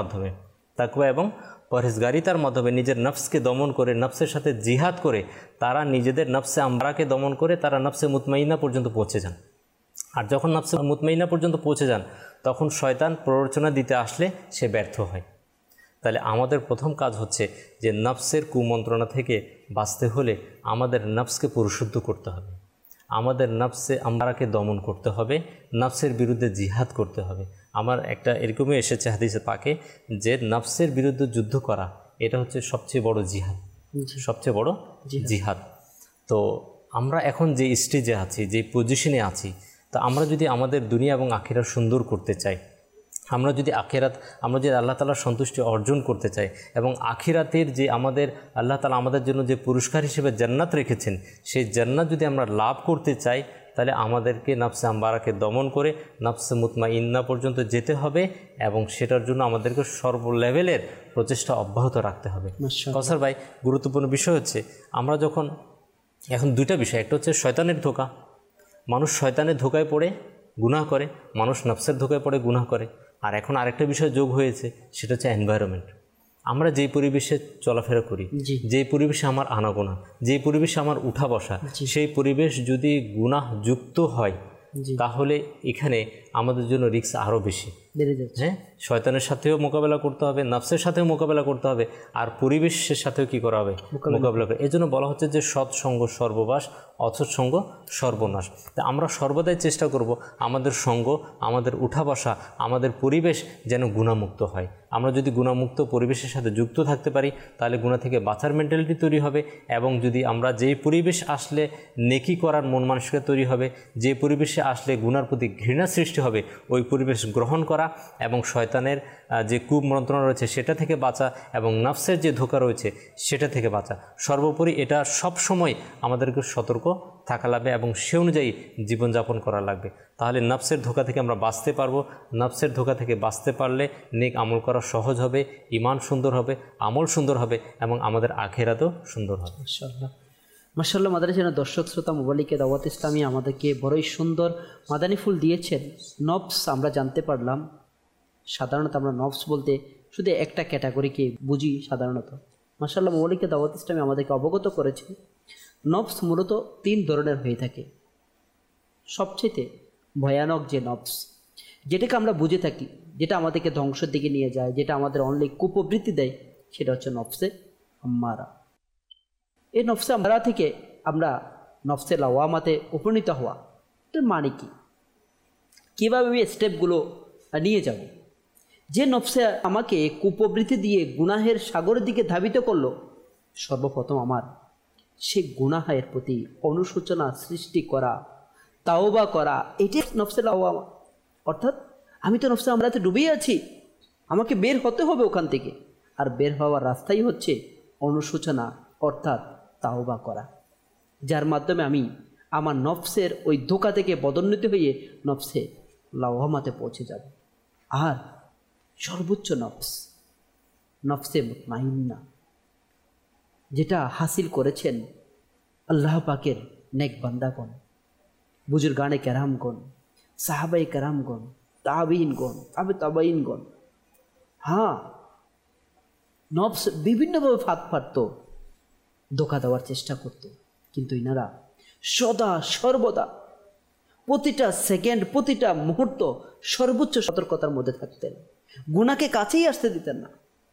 মাধ্যমে নিজের নফসকে দমন করে, নফসের সাথে জিহাদ করে তারা নিজেদের নফসে আমরাকে দমন করে তারা নফসে মুতমাইন্না পর্যন্ত পৌঁছে যান। আর যখন নফসে মুতমাইন্না পর্যন্ত পৌঁছে যান, তখন শয়তান প্ররোচনা দিতে আসলে সে ব্যর্থ হয়। তাহলে আমাদের প্রথম কাজ হচ্ছে যে নফসের কুমন্ত্রণা থেকে বাঁচতে হলে আমাদের নফসকে পরিশুদ্ধ করতে হবে, আমাদের নফসে আমরাকে দমন করতে হবে, নফসের বিরুদ্ধে জিহাদ করতে হবে। আমার একটা এরকমই এসেছে হাদিসে পাকে যে নফসের বিরুদ্ধে যুদ্ধ করা এটা হচ্ছে সবচেয়ে বড় জিহাদ, সবচেয়ে বড় জিহাদ। তো আমরা এখন যে স্টেজে আছি, যে পজিশনে আছি, তো আমরা যদি আমাদের দুনিয়া এবং আখিরাত সুন্দর করতে চাই, আমরা যদি আল্লাহ তাআলার সন্তুষ্টি অর্জন করতে চাই এবং আখিরাতের যে আমাদের আল্লাহ তাআলা আমাদের জন্য যে পুরস্কার হিসেবে জান্নাত রেখেছেন, সেই জান্নাত যদি আমরা লাভ করতে চাই, তাহলে আমাদেরকে নফসে আম্মারাকে দমন করে নফসে মুতমাইন্না পর্যন্ত যেতে হবে এবং সেটার জন্য আমাদেরকে সর্ব লেভেলের প্রচেষ্টা অব্যাহত রাখতে হবে। কাউসার ভাই, গুরুত্বপূর্ণ বিষয় হচ্ছে আমরা যখন এখন দুইটা বিষয়, একটা হচ্ছে শয়তানের ধোঁকা, মানুষ শয়তানের ধোঁকায় পড়ে গুনাহ করে, মানুষ নফসের ধোঁকায় পড়ে গুনাহ করে। আর এখন আরেকটা বিষয় যোগ হয়েছে, সেটা হচ্ছে এনভায়রনমেন্ট। আমরা যেই পরিবেশে চলাফেরা করি, যেই পরিবেশে আমার আনাগোনা, যেই পরিবেশে আমার উঠা বসা, সেই পরিবেশ যদি গুনাহ যুক্ত হয়, তাহলে এখানে আমাদের জন্য রিস্ক আরও বেশি বেড়ে যাচ্ছে। হ্যাঁ, শয়তানের সাথেও মোকাবেলা করতে হবে, নফসের সাথেও মোকাবেলা করতে হবে, আর পরিবেশের সাথেও কী করা হবে, মোকাবেলা করে। এই জন্য বলা হচ্ছে যে সৎসঙ্গ সর্ববাস, অসৎসঙ্গ সর্বনাশ। তা আমরা সর্বদাই চেষ্টা করব আমাদের সঙ্গ, আমাদের উঠা বসা, আমাদের পরিবেশ যেন গুণামুক্ত হয়। আমরা যদি গুণামুক্ত পরিবেশের সাথে যুক্ত থাকতে পারি, তাহলে গুণা থেকে বাঁচার মেন্টালিটি তৈরি হবে। এবং যদি আমরা যেই পরিবেশ আসলে নেকি করার মন মানসিকতা তৈরি হবে, যে পরিবেশে আসলে গুনার প্রতি ঘৃণা সৃষ্টি হবে, ওই পরিবেশ গ্রহণ করা এবং শয়তানের যে কুমন্ত্রণা রয়েছে সেটা থেকে বাঁচা এবং নফসের যে ধোঁকা রয়েছে সেটা থেকে বাঁচা। সর্বোপরি এটা সব সময় আমাদেরকে সতর্ক থাকা লাগবে এবং সে অনুযায়ী জীবনযাপন করা লাগবে। তাহলে নফসের ধোঁকা থেকে আমরা বাঁচতে পারবো। নফসের ধোঁকা থেকে বাঁচতে পারলে নেক আমল করা সহজ হবে, ঈমান সুন্দর হবে, আমল সুন্দর হবে এবং আমাদের আখিরাতও সুন্দর হবে। মাশাআল্লাহ, মাশাআল্লাহ। মাদানী দর্শক শ্রোতা, মোবালিকে দাওয়াত ইসলামী আমাদেরকে বড়ই সুন্দর মাদানী ফুল দিয়েছেন। নফস আমরা জানতে পারলাম। সাধারণত আমরা নফস বলতে শুধু একটা ক্যাটাগরিকে বুঝি সাধারণত। মাশাআল্লাহ, মোবালিকে দাওয়াত ইসলামী আমাদেরকে অবগত করেছে নফস মূলত 3 ধরনের হয়ে থাকে। সবচেয়ে ভয়ানক যে নফস, যেটাকে আমরা বুঝে থাকি, যেটা আমাদেরকে ধ্বংসের দিকে নিয়ে যায়, যেটা আমাদের অনলি কুপ্রবৃত্তি দেয়, সেটা হচ্ছে নফসে আম্মারা। এই নফসে আম্মারা থেকে আমরা নফসে লাওয়ামাতে উপনীত হওয়া, এটার মানে কি, কীভাবে আমি স্টেপগুলো নিয়ে যাব? যে নফসে আমাকে কুপ্রবৃত্তি দিয়ে গুনাহের সাগরের দিকে ধাবিত করলো, সর্বপ্রথম আমার সে গুনাহের প্রতি অনুশোচনা সৃষ্টি করা, তাওবা করা, এটাই নফসে লাওয়ামা। অর্থাৎ আমি তো নফসে আমরাতে ডুবেই আছি, আমাকে বের হতে হবে ওখান থেকে। আর বের হওয়ার রাস্তাই হচ্ছে অনুশোচনা, অর্থাৎ তাওবা করা, যার মাধ্যমে আমি আমার নফসের ওই ধোঁকা থেকে বদোন্নতি হয়ে নফসে লাওয়ামাতে পৌঁছে যাব। আর সর্বোচ্চ নফস, নফসে মুতমাইন্না, যেটা হাসিল করেছেন আল্লাহ পাকের নেক বান্দাগণ, বুজুর্গানে কেরামগণ, সাহাবাই কেরামগণ, তাবিঈনগণ, তাবেঈনগণ। হ্যাঁ, নফস বিভিন্নভাবে ফাঁদ ফাঁড়ত, ধোঁকা দেওয়ার চেষ্টা করত, কিন্তু ইনারা সদা সর্বদা প্রতিটা সেকেন্ড, প্রতিটা মুহূর্ত সর্বোচ্চ সতর্কতার মধ্যে থাকতেন, গুনাহকে কাছেই আসতে দিতেন না।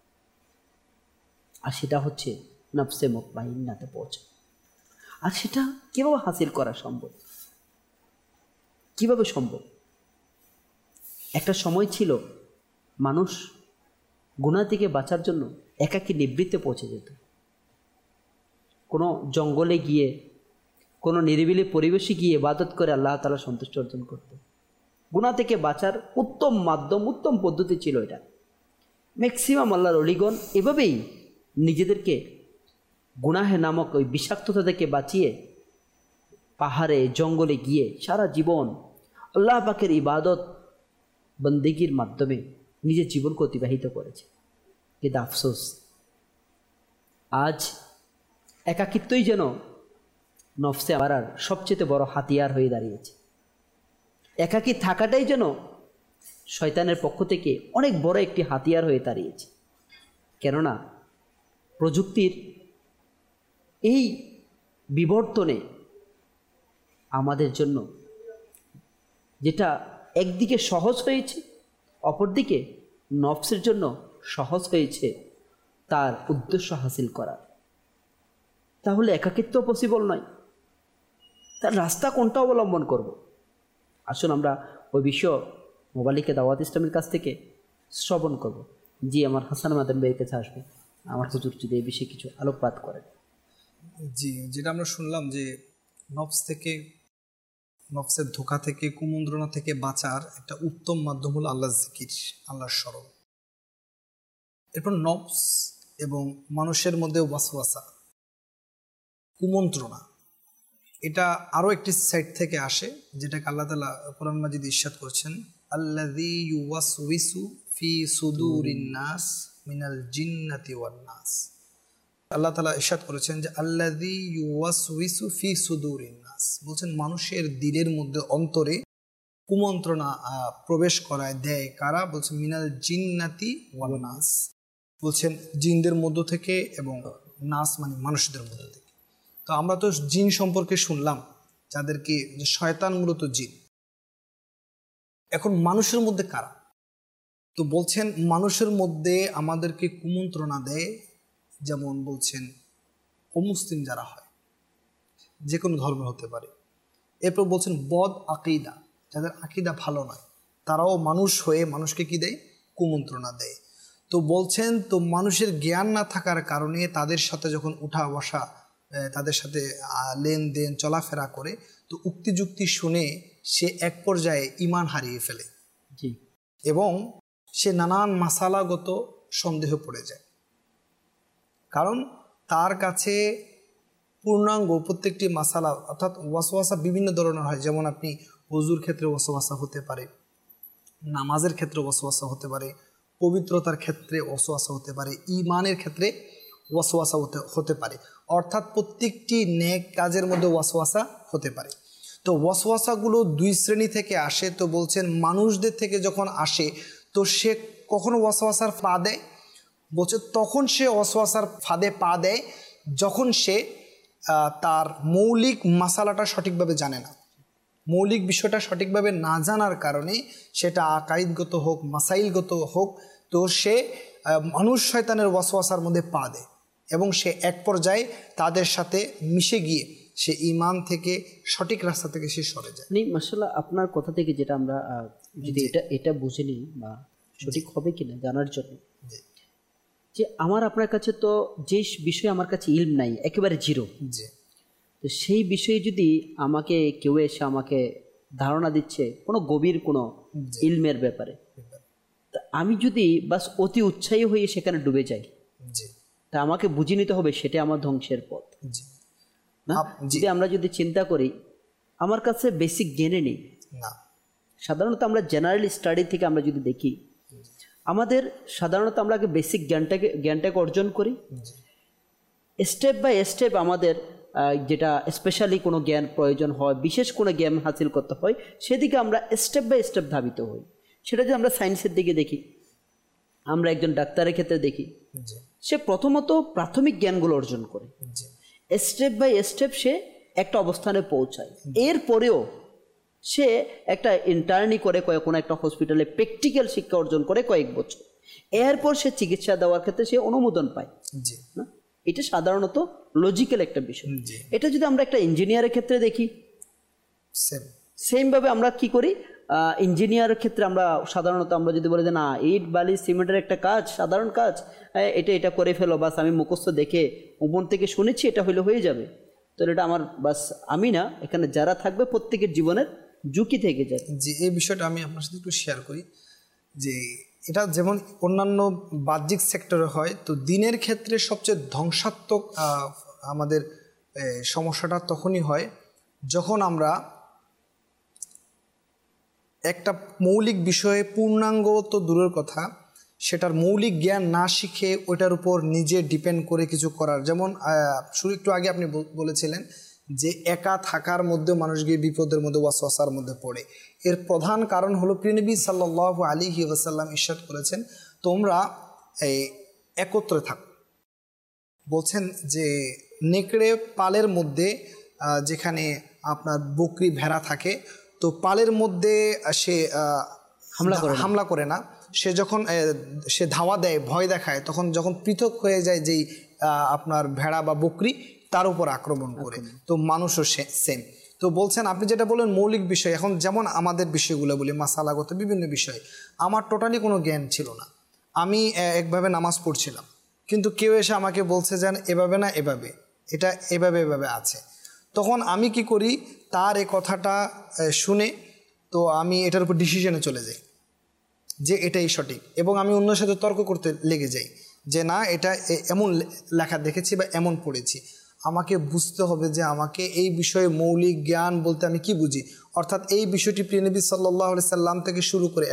আর সেটা হচ্ছে নফসে মুতমাইন্নাতে পৌঁছা। আর সেটা কীভাবে হাসিল করা সম্ভব? কিভাবে সম্ভব? একটা সময় ছিল মানুষ গুনাহ থেকে বাঁচার জন্য একাকী নিবৃত্তে পৌঁছে যেত। কোনো জঙ্গলে গিয়ে, কোনো নিরিবিলি পরিবেশে গিয়ে ইবাদত করে আল্লাহ তাআলা সন্তুষ্টি অর্জন করত। গুনাহ থেকে বাঁচার উত্তম মাধ্যম, উত্তম পদ্ধতি ছিল এটা। ম্যাক্সিমাম আল্লাহর অলিগণ এভাবেই নিজেদেরকে গুনাহে নামক ওই বিষাক্ততা থেকে বাঁচিয়ে পাহাড়ে জঙ্গলে গিয়ে সারা জীবন আল্লাহ পাকের ইবাদত বন্দেগীর মাধ্যমে নিজের জীবনকে অতিবাহিত করেছে। কিন্তু আফসোস, আজ একাকিত্বই যেন নফসে আওয়ারার সবচেয়ে বড় হাতিয়ার হয়ে দাঁড়িয়েছে। একাকী থাকাটাই যেন শয়তানের পক্ষ থেকে অনেক বড় একটি হাতিয়ার হয়ে দাঁড়িয়েছে। কেননা প্রযুক্তির এই বিবর্তনে আমাদের জন্য যেটা একদিকে সহজ হয়েছে, অপরদিকে নফসের জন্য সহজ হয়েছে তার উদ্দেশ্য হাসিল করার। তাহলে একাকিত্ব পসিবল নয়, তার রাস্তা কোনটা অবলম্বন করব? আসুন আমরা ওই বিষয় মোবালিকে দাওয়াত ইসলামের কাছ থেকে শ্রবণ করব। জি, আমার হাসান মাদান ভাইয়ের কাছে আসবে, আমার হুজুর যদি এই বিষয়ে কিছু আলোকপাত করেন। জি, যেটা আমরা শুনলাম যে নফস থেকে, নফসের ধোঁকা থেকে, কুমন্ত্রণা থেকে বাঁচার একটা উত্তম মাধ্যম হলো আল্লাহর জিকির, আল্লাহর স্মরণ। এরপর নফস এবং মানুষের মধ্যে ওয়াসওয়াসা, কুমন্ত্রণা, এটা আরও একটি সাইড থেকে আসে, যেটাকে আল্লাহ তাআলা কোরআন মাজিদ ইরশাদ করেছেন, আল্লাযী ইউওয়াসউইসু ফি সুদুরিন নাস মিনাল জিন্নাতি ওয়ান নাস। আল্লাহ তাআলা ইরশাদ করেছেন যে আল্লাযী ইউওয়াসউইসু ফি সুদুরিন নাস, বলছেন মানুষের দিলের মধ্যে, অন্তরে কুমন্ত্রণা প্রবেশ করায় দেয় কারা? বলছেন মিনাল জিন্নাতি ওয়ান নাস, বলছেন জিনদের মধ্য থেকে, এবং নাস মানে মানুষদের মধ্য থেকে। তো আমরা তো জিন সম্পর্কে শুনলাম, যাদেরকে শয়তান মূলত জিন। এখন মানুষের মধ্যে কারা? তো বলছেন মানুষের মধ্যে আমাদেরকে কুমন্ত্রণা দেয়, যেমন বলছেন অমুসলিম যারা হয়, যে কোনো ধর্মের হতে পারে। এরপর বলছেন বদ আকিদা, যাদের আকিদা ভালো নয়, তারাও মানুষ হয়ে মানুষকে কি দেয়? কুমন্ত্রণা দেয়। তো বলছেন তো মানুষের জ্ঞান না থাকার কারণে তাদের সাথে যখন উঠা বসা, তাদের সাথে লেনদেন চলাফেরা করে, তো উক্তি যুক্তি শুনে সে এক পর্যায়ে ঈমান হারিয়ে ফেলে। জি। এবং সে নানান মাসালাগত সন্দেহ পড়ে যায়, কারণ তার কাছে পূর্ণাঙ্গ প্রত্যেকটি মাসালা, অর্থাৎ ওয়াসওয়াসা বিভিন্ন ধরনের হয়। যেমন আপনি ওযুর ক্ষেত্রে ওয়াসওয়াসা হতে পারে, নামাজের ক্ষেত্রে ওয়াসওয়াসা হতে পারে, পবিত্রতার ক্ষেত্রে ওয়াসওয়াসা হতে পারে, ঈমানের ক্ষেত্রে ওয়াসওয়াসা হতে পারে, অর্থাৎ প্রত্যেকটি নেক কাজের মধ্যে ওয়াসওয়াসা হতে পারে। তো ওয়াসওয়াসাগুলো দুই শ্রেণী থেকে আসে। তো বলছেন মানুষদের থেকে যখন আসে, তো সে কখনো ওয়াসওয়াসার পা দেয়, বলছে তখন সে ওয়াসওয়াসার ফাঁদে পা দেয় যখন সে তার মৌলিক মাসালাটা সঠিকভাবে জানে না। মৌলিক বিষয়টা সঠিকভাবে না জানার কারণে, সেটা আকাইদগত হোক, মাসাইলগত হোক, তো সে মানুষ শয়তানের ওয়াসওয়াসার মধ্যে পা দেয় এবং সে এক পর্যায়ে তাদের সাথে মিশে গিয়ে সে ঈমান থেকে, সঠিক রাস্তা থেকে সে সরে যায়। মাশাআল্লাহ, আপনার কথা থেকে যেটা আমরা যদি এটা বুঝে নিই বা সঠিক হবে কিনা জানার জন্য, যে আমার আপনার কাছে তো যে বিষয়ে আমার কাছে ইলম নাই, একেবারে জিরো, তো সেই বিষয়ে যদি আমাকে কেউ এসে আমাকে ধারণা দিচ্ছে কোনো গভীর কোনো ইলমের ব্যাপারে, তা আমি যদি বাস অতি উৎসাহী হয়ে সেখানে ডুবে যাই, তা আমাকে বুঝে নিতে হবে সেটা আমার ধ্বংসের পথ না। যদি আমরা যদি চিন্তা করি আমার কাছে বেসিক জ্ঞানে নেই, সাধারণত আমরা জেনারেল স্টাডি থেকে আমরা যদি দেখি, আমাদের সাধারণত আমরা বেসিক জ্ঞানটাকে অর্জন করি, স্টেপ বাই স্টেপ আমাদের যেটা স্পেশালি কোনো জ্ঞান প্রয়োজন হয়, বিশেষ কোনো জ্ঞান হাসিল করতে হয়, সেদিকে আমরা স্টেপ বাই স্টেপ ধাবিত হই। সেটা যদি আমরা সায়েন্সের দিকে দেখি, আমরা একজন ডাক্তারের ক্ষেত্রে দেখি, সে প্রথমত প্রাথমিক জ্ঞানগুলো অর্জন করে, স্টেপ বাই স্টেপ সে একটা অবস্থানে পৌঁছায়। এরপরেও সে একটা ইন্টার্নি করে কোনো একটা হসপিটালে প্র্যাকটিক্যাল শিক্ষা অর্জন করে কয়েক বছর, এরপর সে চিকিৎসা দেওয়ার ক্ষেত্রে সে অনুমোদন পায় না। এটা সাধারণত লজিক্যাল একটা বিষয়। এটা যদি আমরা একটা ইঞ্জিনিয়ারের ক্ষেত্রে দেখি, সেমভাবে আমরা কি করি, ইঞ্জিনিয়ারের ক্ষেত্রে আমরা সাধারণত আমরা যদি বলি যে না ইট বালি সিমেন্টের একটা কাজ, সাধারণ কাজ, এটা করে ফেলো, বাস আমি মুখস্থ দেখে উপর থেকে শুনেছি এটা হইলে হয়ে যাবে, তো এটা আমার বাস আমি না, এখানে যারা থাকবে প্রত্যেকের জীবনের ঝুঁকি থেকে যায়। যে এই বিষয়টা আমি আপনার সাথে একটু শেয়ার করি, যে এটা যেমন অন্যান্য বাহ্যিক সেক্টরে হয়, তো দিনের ক্ষেত্রে সবচেয়ে ধ্বংসাত্মক আমাদের সমস্যাটা তখনই হয় যখন আমরা একটা মৌলিক বিষয়ে পূর্ণাঙ্গ তো দূরের কথা, সেটার মৌলিক জ্ঞান না শিখে ওইটার উপর নিজে ডিপেন্ড করে কিছু করার, যেমন শুরু একটু আগে আপনি বলেছিলেন যে একা থাকার মধ্যে মানুষ গিয়ে বিপদের মধ্যে ওয়াসওয়াসার মধ্যে পড়ে। এর প্রধান কারণ হলো প্রিয়নবী সাল্লাল্লাহু আলাইহি ওয়াসাল্লাম ইরশাদ করেছেন, তোমরা একত্রে থাকো। বলছেন যে নেকড়ে পালের মধ্যে, যেখানে আপনার বকরি ভেড়া থাকে, তো পালের মধ্যে সে হামলা করে না, সে যখন সে ধাওয়া দেয়, ভয় দেখায়, তখন যখন পৃথক হয়ে যায় যেই আপনার ভেড়া বা বকরি, তার উপর আক্রমণ করে। তো মানুষও সেম। তো বলছেন আপনি যেটা বলেন মৌলিক বিষয়, এখন যেমন আমাদের বিষয়গুলো বলি মাসালাগত বিভিন্ন বিষয়, আমার টোটালি কোনো জ্ঞান ছিল না, আমি একভাবে নামাজ পড়ছিলাম, কিন্তু কেউ এসে আমাকে বলছে যেন এভাবে না এভাবে, এটা এভাবে এভাবে আছে, তখন আমি কি করি, তার এই কথাটা শুনে তো আমি এটার উপর ডিসিশনে চলে যাই যে এটাই সঠিক, এবং আমি অন্যের সাথে তর্ক করতে লেগে যাই যে না এটা এমন লেখা দেখেছি বা এমন পড়েছি। আমাকে বুঝতে হবে যে আমাকে এই বিষয়ে মৌলিক জ্ঞান বলতে আমি কি বুঝি, অর্থাৎ এই বিষয়টি প্রিয় নবী সাল্লাল্লাহু আলাইহি সাল্লাম থেকে শুরু করে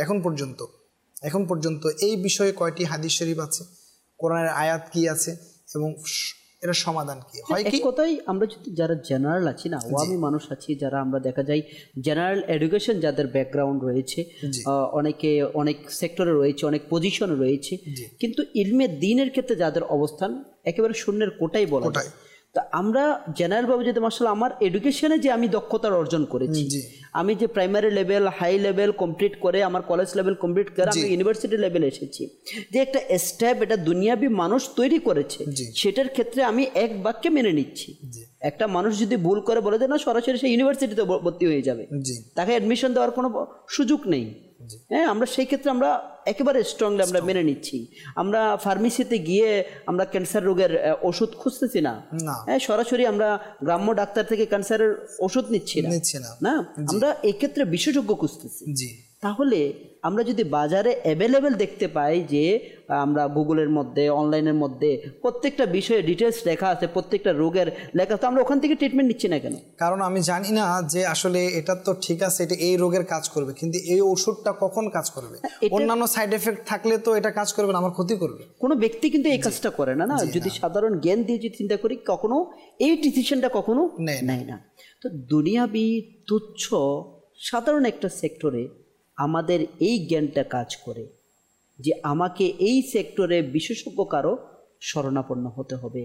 এখন পর্যন্ত এই বিষয়ে কয়টি হাদিস শরীফ আছে, কোরআনের আয়াত কি আছে, এবং এর সমাধান কি হয়। কি কথাই আমরা যদি যারা জেনারেল আছি না, আওয়ামী মানুষ আছি, যারা আমরা দেখা যায় জেনারেল এডুকেশন যাদের ব্যাকগ্রাউন্ড রয়েছে, অনেকে অনেক সেক্টরে রয়েছে, অনেক পজিশনে রয়েছে, কিন্তু ইলমে দ্বীনের ক্ষেত্রে যাদের অবস্থান একেবারে শূন্যের কোটাই বলা যায়। তো আমরা জেনারেলভাবে যদি মাশাআল্লাহ আমার এডুকেশনে যে আমি দক্ষতা অর্জন করেছি, আমি যে primary level, high level complete করে আমার কলেজ লেভেল কমপ্লিট করে আমি ইউনিভার্সিটি লেভেলে এসেছি, যে একটা স্টেপ এটা দুনিয়াবি মানুষ তৈরি করেছে, সেটার ক্ষেত্রে আমি এক বাক্যে মেনে নিচ্ছি। একটা মানুষ যদি ভুল করে বলে যে না সরাসরি সে ইউনিভার্সিটিতে ভর্তি হয়ে যাবে, তাকে অ্যাডমিশন দেওয়ার কোনো সুযোগ নেই, হ্যাঁ, আমরা সেই ক্ষেত্রে আমরা একেবারে স্ট্রংলি আমরা মেনে নিচ্ছি। আমরা ফার্মেসিতে গিয়ে আমরা ক্যান্সার রোগের ওষুধ খুঁজতেছি না, হ্যাঁ, সরাসরি আমরা গ্রাম্য ডাক্তার থেকে ক্যান্সারের ওষুধ নিচ্ছি না, আমরা এক্ষেত্রে বিশেষজ্ঞ খুঁজতেছি। তাহলে আমরা যদি বাজারে অ্যাভেলেবেল দেখতে পাই যে আমরা গুগলের মধ্যে, অনলাইনের মধ্যে প্রত্যেকটা বিষয়ে ডিটেলস লেখা আছে, প্রত্যেকটা রোগের লেখা, তো আমরা ওখান থেকে ট্রিটমেন্ট নিচ্ছি না কেন? কারণ আমি জানি না যে আসলে এটা তো ঠিক আছে, এটা এই রোগের কাজ করবে, কিন্তু এই ওষুধটা কখন কাজ করবে, অন্যান্য সাইড এফেক্ট থাকলে তো এটা কাজ করবে না, আমার ক্ষতি করবে। কোনো ব্যক্তি কিন্তু এই কাজটা করে না, যদি সাধারণ জ্ঞান দিয়ে যদি চিন্তা করি, কখনো এই ডিসিশনটা কখনো নেয় না। তো দুনিয়াবি তুচ্ছ সাধারণ একটা সেক্টরে আমাদের এই জ্ঞানটা কাজ করে যে আমাকে এই সেক্টরে বিশেষজ্ঞ কারো শরণাপন্ন হতে হবে,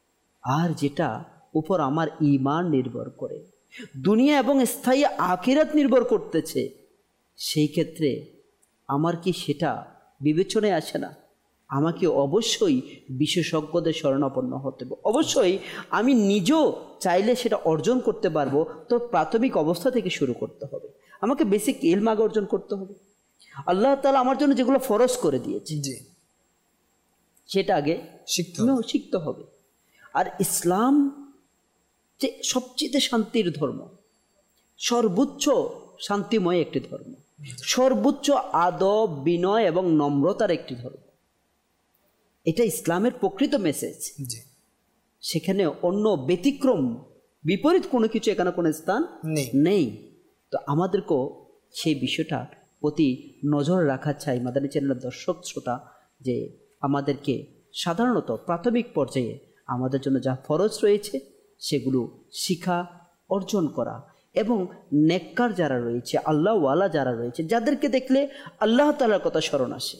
আর যেটা উপর আমার ঈমান নির্ভর করে, দুনিয়া এবং স্থায়ী আখিরাত নির্ভর করতেছে, সেই ক্ষেত্রে আমার কি সেটা বিবেচনায় আসে না? আমাকে অবশ্যই বিশেষজ্ঞদের শরণাপন্ন হতে হবে। অবশ্যই আমি নিজেও চাইলে সেটা অর্জন করতে পারবো, তো প্রাথমিক অবস্থা থেকে শুরু করতে হবে, আমাকে বেসিক ইলম আগে অর্জন করতে হবে। আল্লাহ তাআলা আমার জন্য যেগুলো ফরজ করে দিয়েছে সেটা আগে শিখতে হবে। আর ইসলাম যে সবচেয়ে শান্তির ধর্ম, সর্বোচ্চ শান্তিময় একটি ধর্ম, সর্বোচ্চ আদব, বিনয় এবং নম্রতার একটি ধর্ম, এটা ইসলামের প্রকৃত মেসেজ। সেখানে অন্য ব্যতিক্রম বিপরীত কোনো কিছু এখানে কোনো স্থান নেই। তো আমাদেরকেও সেই বিষয়টা প্রতি নজর রাখা চাই মাদানী চ্যানেলের দর্শক শ্রোতা, যে আমাদেরকে সাধারণত প্রাথমিক পর্যায়ে আমাদের জন্য যা ফরজ রয়েছে সেগুলো শিখা, অর্জন করা, এবং নেককার যারা রয়েছে, আল্লাহওয়ালা যারা রয়েছে, যাদেরকে দেখলে আল্লাহ তাআলার কথা স্মরণ আসে,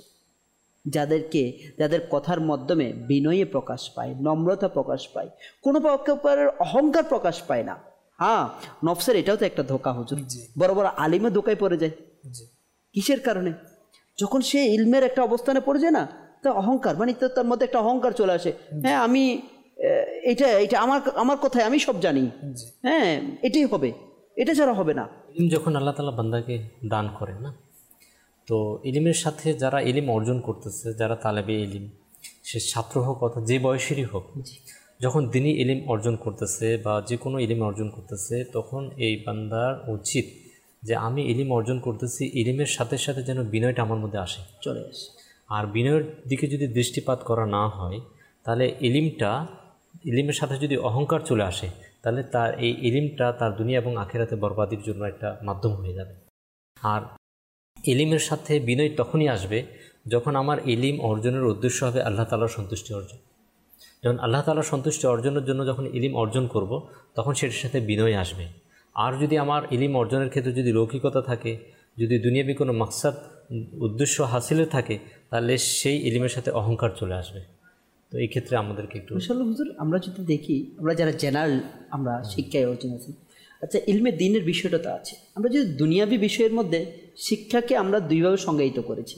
যাদের কথার মাধ্যমে বিনয়ে প্রকাশ পায়, নম্রতা প্রকাশ পায়, কোনো প্রকারের অহংকার প্রকাশ পায় না। হ্যাঁ, নফসের এটাও তো একটা ধোঁকা হুজুর, বড় বড় আলিমে ধোঁকায় পড়ে যায়। কিসের কারণে? যখন সে ইলমের একটা অবস্থানে পড়ে যায় না, তা অহংকার, মানে তার মধ্যে একটা অহংকার চলে আসে। হ্যাঁ, আমি এটা আমার কথায় আমি সব জানি, হ্যাঁ এটাই হবে, এটা ছাড়া হবে না, ইলম যখন আল্লাহ তাআলা বান্দাকে দান করে না, তো ইলিমের সাথে যারা ইলিম অর্জন করতেছে, যারা তালেবে ইলিম, সে ছাত্র হোক অথবা যে বয়সেরই হোক, যখন দিনই ইলিম অর্জন করতেছে বা যে কোনো ইলিম অর্জন করতেছে, তখন এই বান্দার উচিত যে আমি ইলিম অর্জন করতেছি, ইলিমের সাথে সাথে যেন বিনয়টা আমার মধ্যে আসে, চলে আসে। আর বিনয়ের দিকে যদি দৃষ্টিপাত করা না হয়, তাহলে ইলিমের সাথে যদি অহংকার চলে আসে, তাহলে তার এই ইলিমটা তার দুনিয়া এবং আখিরাতে বরবাদির জন্য একটা মাধ্যম হয়ে যাবে। আর ইলিমের সাথে বিনয় তখনই আসবে যখন আমার ইলিম অর্জনের উদ্দেশ্য হবে আল্লাহ তাআলার সন্তুষ্টি অর্জন। যখন আল্লাহ তাআলার সন্তুষ্টি অর্জনের জন্য যখন ইলিম অর্জন করব, তখন সেটার সাথে বিনয় আসবে। আর যদি আমার ইলিম অর্জনের ক্ষেত্রে যদি লৌকিকতা থাকে, যদি দুনিয়াবী কোনো মাকসাদ উদ্দেশ্য হাসিলে থাকে, তাহলে সেই ইলিমের সাথে অহংকার চলে আসবে। তো এই ক্ষেত্রে আমাদেরকে একটু মাশাআল্লাহ হুজুর, আমরা যদি দেখি, আমরা যারা জেনারেল আমরা শিক্ষায় অর্জন আছি, আচ্ছা ইলমে দ্বীনের বিষয়টা তো আছে। আমরা যদি দুনিয়াবী বিষয়ের মধ্যে শিক্ষাকে আমরা দুইভাবে সংজ্ঞায়িত করেছি।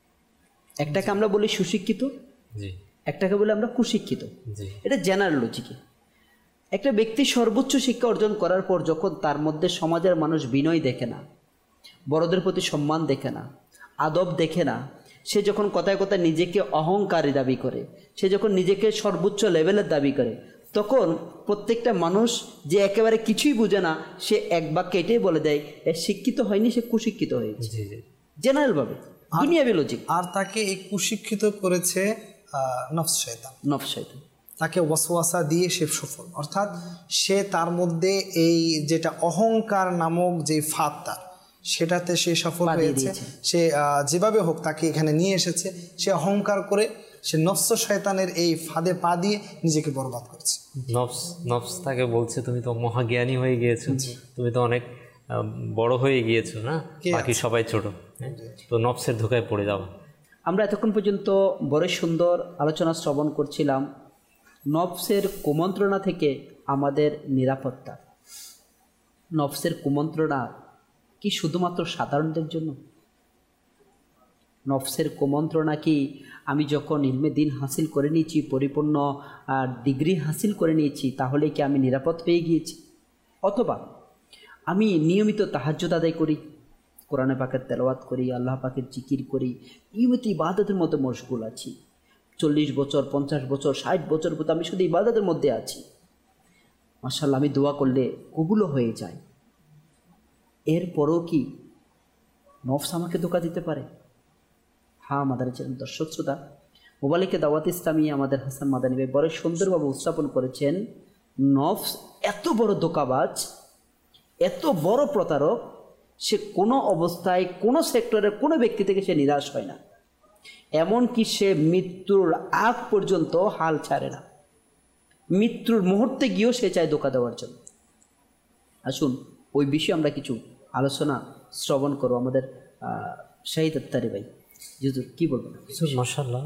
একটাকে আমরা বলি সুশিক্ষিত, জি, একটাকে বলি আমরা কুশিক্ষিত। জি, এটা জেনারেল লজিকে। একটা ব্যক্তি সর্বোচ্চ শিক্ষা অর্জন করার পর যখন তার মধ্যে সমাজের মানুষ বিনয় দেখে না, বড়দের প্রতি সম্মান দেখে না, আদব দেখে না, সে যখন কথায় কথায় নিজেকে অহংকারী দাবি করে, সে যখন নিজেকে সর্বোচ্চ লেভেলের দাবি করে, তখন প্রত্যেকটা মানুষ যে একেবারে কিছুই বুঝে না, সে এক বাক্যে এটাই বলে দেয়, এ শিক্ষিত হয়নি, সে কুশিক্ষিত হয়েছে। জি, জি, জেনারেলভাবে দুনিয়াবী লজিক। আর তাকে এই কুশিক্ষিত করেছে নফস শয়তান। নফস শয়তান তাকে ওয়াসওয়াসা দিয়ে সে সফল, অর্থাৎ সে তার মধ্যে এই যেটা অহংকার নামক যে ফাঁদ, সেটাতে সে সফল হয়েছে। সে যেভাবে হোক তাকে এখানে নিয়ে এসেছে, সে অহংকার করে সে নফস শয়তানের এই ফাঁদে পা দিয়ে নিজেকে বরবাদ করছে। নফস তাকে বলছে তুমি তো মহাজ্ঞানী হয়ে গিয়েছো, তুমি তো অনেক বড় হয়ে গিয়েছো না, বাকি সবাই ছোট। তো নফসের ধোকায় পড়ে যাওয়া। আমরা এতক্ষণ পর্যন্ত বড় সুন্দর আলোচনা শ্রবণ করছিলাম নফসের কুমন্ত্রণা থেকে আমাদের নিরাপত্তা। নফসের কুমন্ত্রণা কি শুধুমাত্র সাধারণদের জন্য? নফসের কুমন্ত্রণা কি আমি যখন ইলমে দ্বীন হাসিল করে নিয়েছি, পরিপূর্ণ ডিগ্রি হাসিল করে নিয়েছি, তাহলে কি আমি নিরাপদ পেয়ে গিয়েছি? অথবা আমি নিয়মিত তাহাজ্জুদ আদায় করি, কোরআনে পাকের তেলাওয়াত করি, আল্লাহ পাকের জিকির করি, নিয়মিত ইবাদতের মধ্যে মশগুল আছি, 40 বছর 50 বছর 60 বছর পর্যন্ত আমি শুধু ইবাদতের মধ্যে আছি, মাশাআল্লাহ আমি দোয়া করলে কবুলও হয়ে যায়, এরপরও কি নফস আমাকে ধোঁকা দিতে পারে? হ্যাঁ, আমাদের দর্শক শ্রোতা, মোবালিকে দাওয়াত ইসলামী আমাদের হাসান মাদানী ভাই বড় সুন্দরভাবে উপস্থাপন করেছেন। নফস এত বড় ধোঁকাবাজ, এত বড় প্রতারক, সে কোনো অবস্থায় কোনো সেক্টরের কোনো ব্যক্তি থেকে সে নিরাশ হয় না, এমনকি সে মৃত্যুর আগ পর্যন্ত হাল ছাড়ে না। মৃত্যুর মুহূর্তে গিয়েও সে চায় ধোঁকা দেওয়ার জন্য। আসুন ওই বিষয়ে আমরা কিছু আলোচনা শ্রবণ করব। আমাদের শাহিদ আত্তারি ভাই হুজুর কি বলবেন? মাশাআল্লাহ,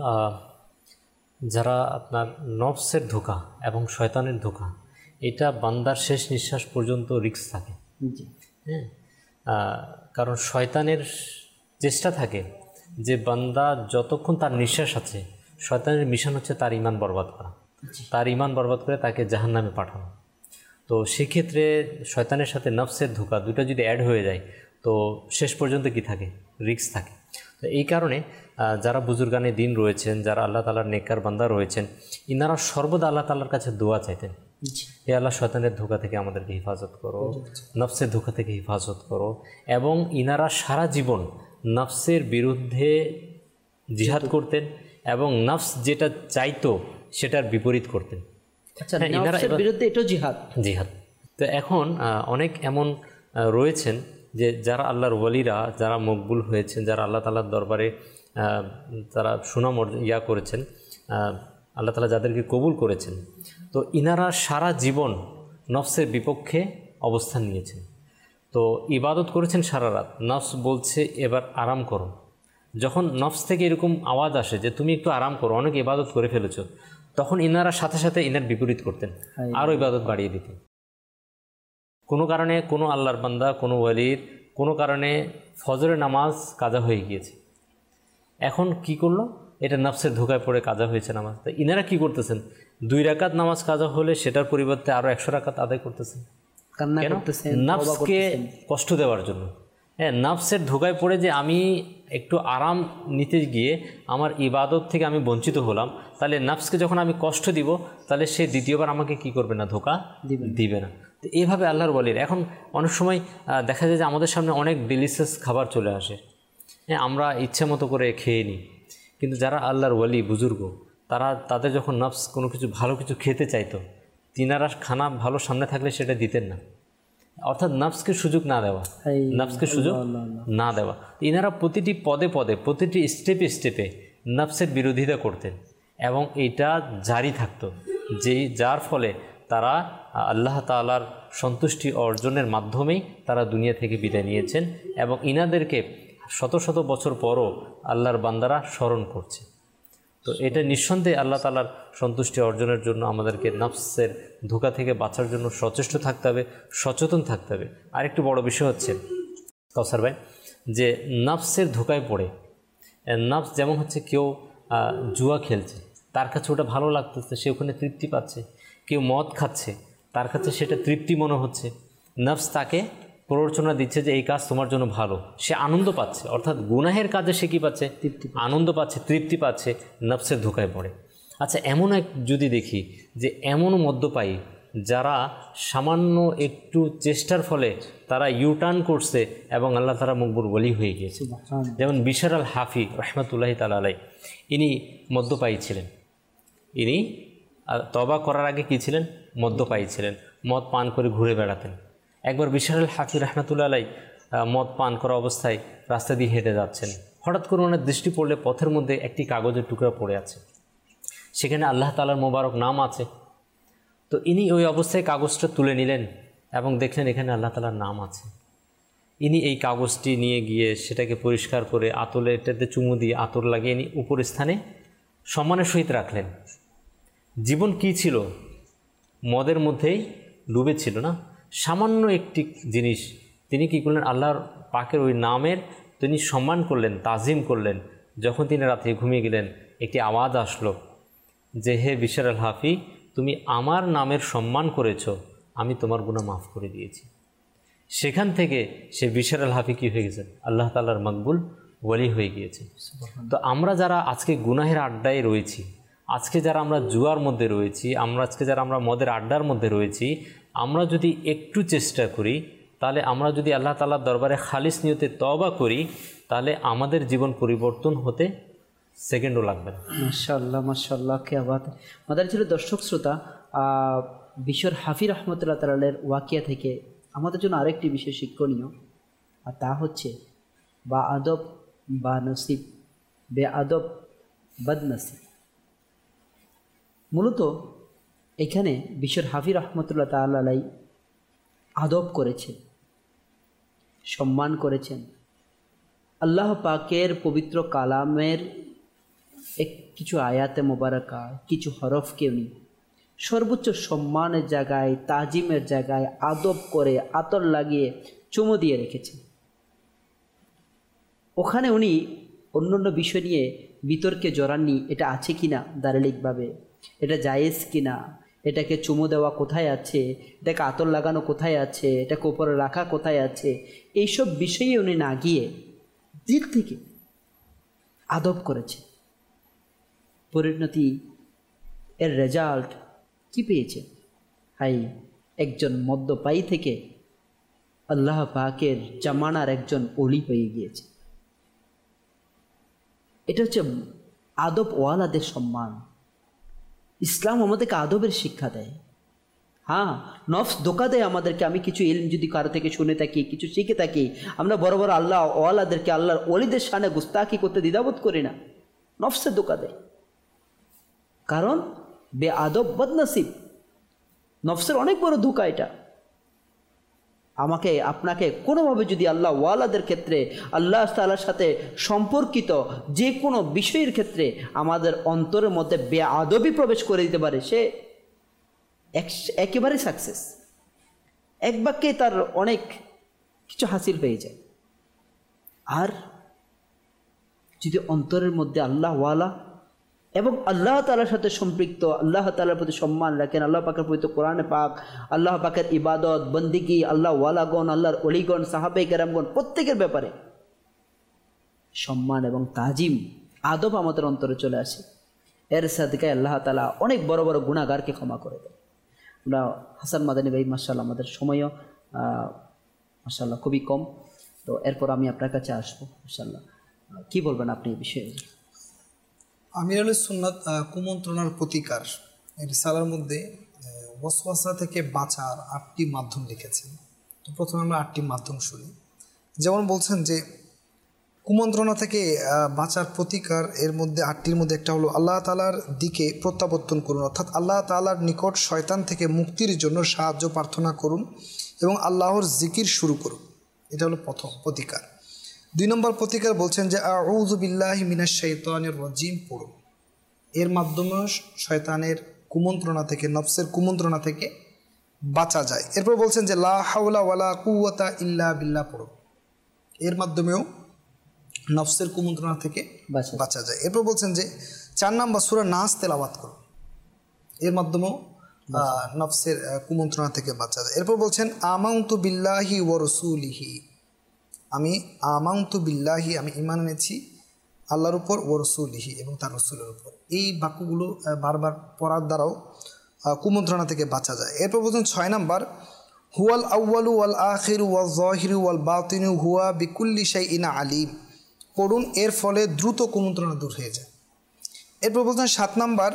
যারা আপনার নফসের ধোঁকা এবং শয়তানের ধোঁকা, এটা বান্দার শেষ নিঃশ্বাস পর্যন্ত রিস্ক থাকে। জি, হ্যাঁ, কারণ শয়তানের চেষ্টা থাকে যে বান্দা যতক্ষণ তার নিঃশ্বাস আছে, শয়তানের মিশন হচ্ছে তার ঈমান বরবাদ করা, তার ঈমান বরবাদ করে তাকে জাহান্নামে পাঠানো। তো সেক্ষেত্রে শয়তানের সাথে নফসের ধোঁকা দুটো যদি অ্যাড হয়ে যায়, তো শেষ পর্যন্ত কি থাকে? রিস্ক থাকে। তো এই কারণে যারা বুজুর্গানে দিন রয়েছেন, যারা আল্লাহ তাআলার নেককার বান্দা রয়েছেন, ইনারা সর্বদা আল্লাহ তাআলার কাছে দোয়া চাইতেন, হে আল্লাহ শয়তানের ধোঁকা থেকে আমাদেরকে হেফাজত করো, নফসের ধোঁকা থেকে হেফাজত করো। এবং ইনারা সারা জীবন নফসের বিরুদ্ধে জিহাদ করতেন এবং নফস যেটা চাইতো সেটার বিপরীত করতেন। আচ্ছা, নফসের বিরুদ্ধে এটাও জিহাদ। জিহাদ। তো এখন অনেক এমন রয়েছেন যে যারা আল্লাহর ওয়ালিরা, যারা মকবুল হয়েছেন, যারা আল্লাহ তাআলার দরবারে তারা সুনাম করেছেন, আল্লাহ তাআলা যাদেরকে কবুল করেছেন, তো ইনারা সারা জীবন নফসের বিপক্ষে অবস্থান নিয়েছেন। তো ইবাদত করেছেন সারা রাত, নফস বলছে এবার আরাম করো। যখন নফস থেকে এরকম আওয়াজ আসে যে তুমি একটু আরাম করো, অনেক ইবাদত করে ফেলেছো, তখন ইনারা সাথে সাথে ইনার বিপরীত করতেন, আরও ইবাদত বাড়িয়ে দিতেন। কোনো কারণে কোনো আল্লাহর বান্দা, কোনো ওয়ালির কোনো কারণে ফজরের নামাজ কাজা হয়ে গিয়েছে, এখন কি করলো? এটা নফসের ধোঁকায় পড়ে কাজা হয়েছে নামাজ। তো ইনারা কি করতেছেন? 2 রাকাত নামাজ কাজা হলে সেটার পরিবর্তে আরও 100 রাকাত আদায় করতেছেন। কান্না কেন? করতেছেন, নাফসকে কষ্ট দেওয়ার জন্য। হ্যাঁ, নাফসের ধোকায় পড়ে যে আমি একটু আরাম নিতে গিয়ে আমার ইবাদত থেকে আমি বঞ্চিত হলাম, তাহলে নাফসকে যখন আমি কষ্ট দিব তাহলে সে দ্বিতীয়বার আমাকে কি করবে না, ধোকা দিবে না। তো এইভাবে আল্লাহর ওয়ালির এখন অনেক সময় দেখা যায় যে আমাদের সামনে অনেক ডিলিশিয়াস খাবার চলে আসে, হ্যাঁ, আমরা ইচ্ছে মতো করে খেয়ে নিই। কিন্তু যারা আল্লাহর ওয়ালি বুজুর্গ, তাদের যখন নফস কোনো কিছু ভালো কিছু খেতে চাইতো, তিনারা খানা ভালো সামনে থাকলে সেটা দিতেন না, অর্থাৎ নফসকে সুযোগ না দেওয়া, নফসকে সুযোগ না দেওয়া। ইনারা প্রতিটি পদে পদে, প্রতিটি স্টেপে স্টেপে নফসের বিরোধিতা করতেন এবং এটা জারি থাকতো, যার ফলে তারা আল্লাহ তাআলার সন্তুষ্টি অর্জনের মাধ্যমেই তারা দুনিয়া থেকে বিদায় নিয়েছেন এবং ইনাদেরকে শত শত বছর পরও আল্লাহর বান্দারা স্মরণ করছে। তো এটা নিঃসন্দেহে আল্লাহ তাআলার সন্তুষ্টি অর্জনের জন্য আমাদেরকে নফসের ধোঁকা থেকে বাঁচার জন্য সচেষ্ট থাকতে হবে, সচেতন থাকতে হবে। আরেকটি বড় বিষয় হচ্ছে কাউসার ভাই, যে নফসের ধোঁকায় পড়ে, নফস যেমন হচ্ছে কেউ জুয়া খেলছে, তার কাছে ওটা ভালো লাগতেছে, সে ওখানে তৃপ্তি পাচ্ছে। কেউ মদ খাচ্ছে, তার কাছে সেটা তৃপ্তি মনে হচ্ছে। নফস তাকে প্ররোচনা দিচ্ছে যে এই কাজ তোমার জন্য ভালো, সে আনন্দ পাচ্ছে, অর্থাৎ গুনাহের কাজে সে কী পাচ্ছে, আনন্দ পাচ্ছে, তৃপ্তি পাচ্ছে, নফসের ধোঁকায় পড়ে। আচ্ছা, এমন এক যদি দেখি যে এমনও মদ্যপায়ী যারা সামান্য একটু চেষ্টার ফলে তারা ইউটার্ন করছে এবং আল্লাহ তাআলা মকবুল ওয়ালি হয়ে গিয়েছে, যেমন বিশর আল হাফি রহমতুল্লাহি তাআলা আলাইহি, ইনি মদ্যপায়ী ছিলেন। ইনি তওবা করার আগে কী ছিলেন, মদ্যপায়ী ছিলেন, মদ পান করে ঘুরে বেড়াতেন। একবার বিশর আল হাফি রহমতুল্লাহ আলাইহি মদ পান করা অবস্থায় রাস্তা দিয়ে হেঁটে যাচ্ছেন, হঠাৎ করে ওনার দৃষ্টি পড়লে পথের মধ্যে একটি কাগজের টুকরা পড়ে আছে, সেখানে আল্লাহ তাআলার মোবারক নাম আছে। তো ইনি ওই অবস্থায় কাগজটা তুলে নিলেন এবং দেখলেন এখানে আল্লাহ তাআলার নাম আছে। ইনি এই কাগজটি নিয়ে গিয়ে সেটাকে পরিষ্কার করে আতলে এটাতে চুমু দিয়ে আতর লাগিয়ে ইনি উপর স্থানে সম্মানের সহিত রাখলেন। জীবন কি ছিল, মদের মধ্যেই ডুবেছিল না, সামান্য একটি জিনিস তিনি কী করলেন, আল্লাহর পাকের ওই নামের তিনি সম্মান করলেন, তাজিম করলেন। যখন তিনি রাতে ঘুমিয়ে গেলেন, একটি আওয়াজ আসলো যে হে বিশর আল হাফি, তুমি আমার নামের সম্মান করেছ, আমি তোমার গুনাহ মাফ করে দিয়েছি। সেখান থেকে সে বিশর আল হাফি কী হয়ে গেছেন, আল্লাহ তাআলার মকবুল ওয়ালি হয়ে গিয়েছে। তো আমরা যারা আজকে গুনাহের আড্ডায় রয়েছি, আজকে যারা আমরা জুয়ার মধ্যে রয়েছি, আজকে যারা আমরা মদের আড্ডার মধ্যে রয়েছি, আমরা যদি একটু চেষ্টা করি, তাহলে আমরা যদি আল্লাহ তাআলার দরবারে খালিস নিয়তে তওবা করি, তাহলে আমাদের জীবন পরিবর্তন হতে সেকেন্ডও লাগবে না। মাশাআল্লাহ, মাশাআল্লাহ, কে বাত। আমাদের ছিল দর্শক শ্রোতা, বিশর হাফি রহমতুল্লাহ তাআলার ওয়াকিয়া থেকে আমাদের জন্য আরেকটি বিষয় শিক্ষণীয়, আর তা হচ্ছে বা আদব বা নসিব, বে আদব বদনসিব। মূলত এখানে বিশর হাফি রহমতুল্লাহ তাআলা আলাইহি আদব করেছেন, সম্মান করেছেন। আল্লাহ পাকের পবিত্র কালামের কিছু আয়াতে মোবারকা, কিছু হরফকে উনি সর্বোচ্চ সম্মানের জায়গায়, তাজিমের জায়গায় আদব করে আতর লাগিয়ে চুমু দিয়ে রেখেছেন। ওখানে উনি অন্যান্য বিষয় নিয়ে বিতর্কে জড়াননি, এটা আছে কিনা দালিলিকভাবে, এটা জায়েজ কিনা, এটাকে চুমু দেওয়া কোথায় আছে, এটাকে আতর লাগানো কোথায় আছে, এটাকে উপরে রাখা কোথায় আছে, এইসব বিষয়ে উনি না গিয়ে দিল থেকে আদব করেছে। পরিণতি এর রেজাল্ট কি পেয়েছে? হাই, একজন মদ্যপায়ী থেকে আল্লাহ পাকের জামানার একজন ওলি হয়ে গিয়েছে। এটা হচ্ছে আদব ওয়ালাদের সম্মান। ইসলাম আমাদেরকে আদবের শিক্ষা দেয়। হ্যাঁ, নফস ধোকা দেয় আমাদেরকে। আমি কিছু ইলম যদি কারো থেকে শুনে থাকি, কিছু শিখে থাকি, আমরা বড় বড় আল্লাহ ওয়ালাদেরকে, আল্লাহর ওলিদের শানে গুস্তাখি করতে দ্বিধাবোধ করি না, নফসে ধোকা দেয়। কারণ বে আদব বদনসিব, নফসের অনেক বড় ধোকা এটা। আমাকে আপনাকে কোনোভাবে যদি আল্লাহ ওয়ালাদের ক্ষেত্রে, আল্লাহ তাআলার সাথে সম্পর্কিত যে কোনো বিষয়ের ক্ষেত্রে আমাদের অন্তরের মধ্যে বেআদবি প্রবেশ করে দিতে পারে, সে একেবারে সাকসেস, এক বাক্যে তার অনেক কিছু হাসিল হয়ে যায়। আর যদি অন্তরের মধ্যে আল্লাহ ওয়ালা এবং আল্লাহ তাআলার সাথে সম্পৃক্ত, আল্লাহ তাআলার প্রতি সম্মান রাখেন, আল্লাহ পাকের পবিত্র কোরআনে পাক, আল্লাহ পাকের ইবাদত বন্দিগি, আল্লাহ ওয়ালাগণ, আল্লাহর অলিগণ, সাহাবে কেরামগণ প্রত্যেকের ব্যাপারে সম্মান এবং তাজিম আদব আমাদের অন্তরে চলে আসে। এর সাদকায় আল্লাহ তাআলা অনেক বড় বড় গুনাহগারকে ক্ষমা করে দেন। আমরা হাসান মাদানী ভাই মাশাআল্লাহ, আমাদের সময়ও মাশাআল্লাহ খুবই কম, তো এরপর আমি আপনার কাছে আসবো মাশাআল্লাহ। কি বলবেন আপনি এই বিষয়ে? আমিরুল সুন্নাত কুমন্ত্রণার প্রতিকার এই রিসালার মধ্যে ওয়াসওয়াসা থেকে বাঁচার 8টি মাধ্যম লিখেছেন। তো প্রথমে আমরা 8টি মাধ্যম শুনি। যেমন বলছেন যে কুমন্ত্রণা থেকে বাঁচার প্রতিকার, এর মধ্যে 8টির মধ্যে একটা হলো আল্লাহ তাআলার দিকে প্রত্যাবর্তন করুন, অর্থাৎ আল্লাহ তাআলার নিকট শয়তান থেকে মুক্তির জন্য সাহায্য প্রার্থনা করুন এবং আল্লাহর জিকির শুরু করুন। এটা হলো প্রথম প্রতিকার। 2 নম্বর প্রতিকার বলছেন যে আউযু বিল্লাহি মিনাশ শাইতানির রাজিম পড়ুন। এর মাধ্যমে শয়তানের কুমন্ত্রণা থেকে, নফসের কুমন্ত্রণা থেকে বাঁচা যায়। এরপর বলছেন যে লা হাওলা ওয়ালা কুওয়াতা ইল্লা বিল্লাহ পড়ুন। এর মাধ্যমেও নফসের কুমন্ত্রণা থেকে বাঁচা যায়। এরপর বলছেন যে 4 নম্বর সূরা নাস তেলাওয়াত করুন। এর মাধ্যমেও নফসের কুমন্ত্রণা থেকে বাঁচা যায়। এরপর বলছেন আমানতু বিল্লাহি ওয়া রাসূলিহি, আমি আমানতু বিল্লাহি, আমি ঈমান এনেছি আল্লাহর উপর, ওয়া রাসূলিহি এবং তার রাসূলের উপর। এই বাক্যগুলো বারবার পড়ার দ্বারাও কুমন্ত্রণা থেকে বাঁচা যায়। এরপর বলছেন 6 নম্বর হুয়াল আউয়ালু ওয়াল আখিরু ওয়াল যাহিরু ওয়াল বাতিনু হুয়া বিকুল্লি শাইইন আলিম পড়ুন। এর ফলে দ্রুত কুমন্ত্রণা দূর হয়ে যায়। এরপর বলছেন 7 নম্বর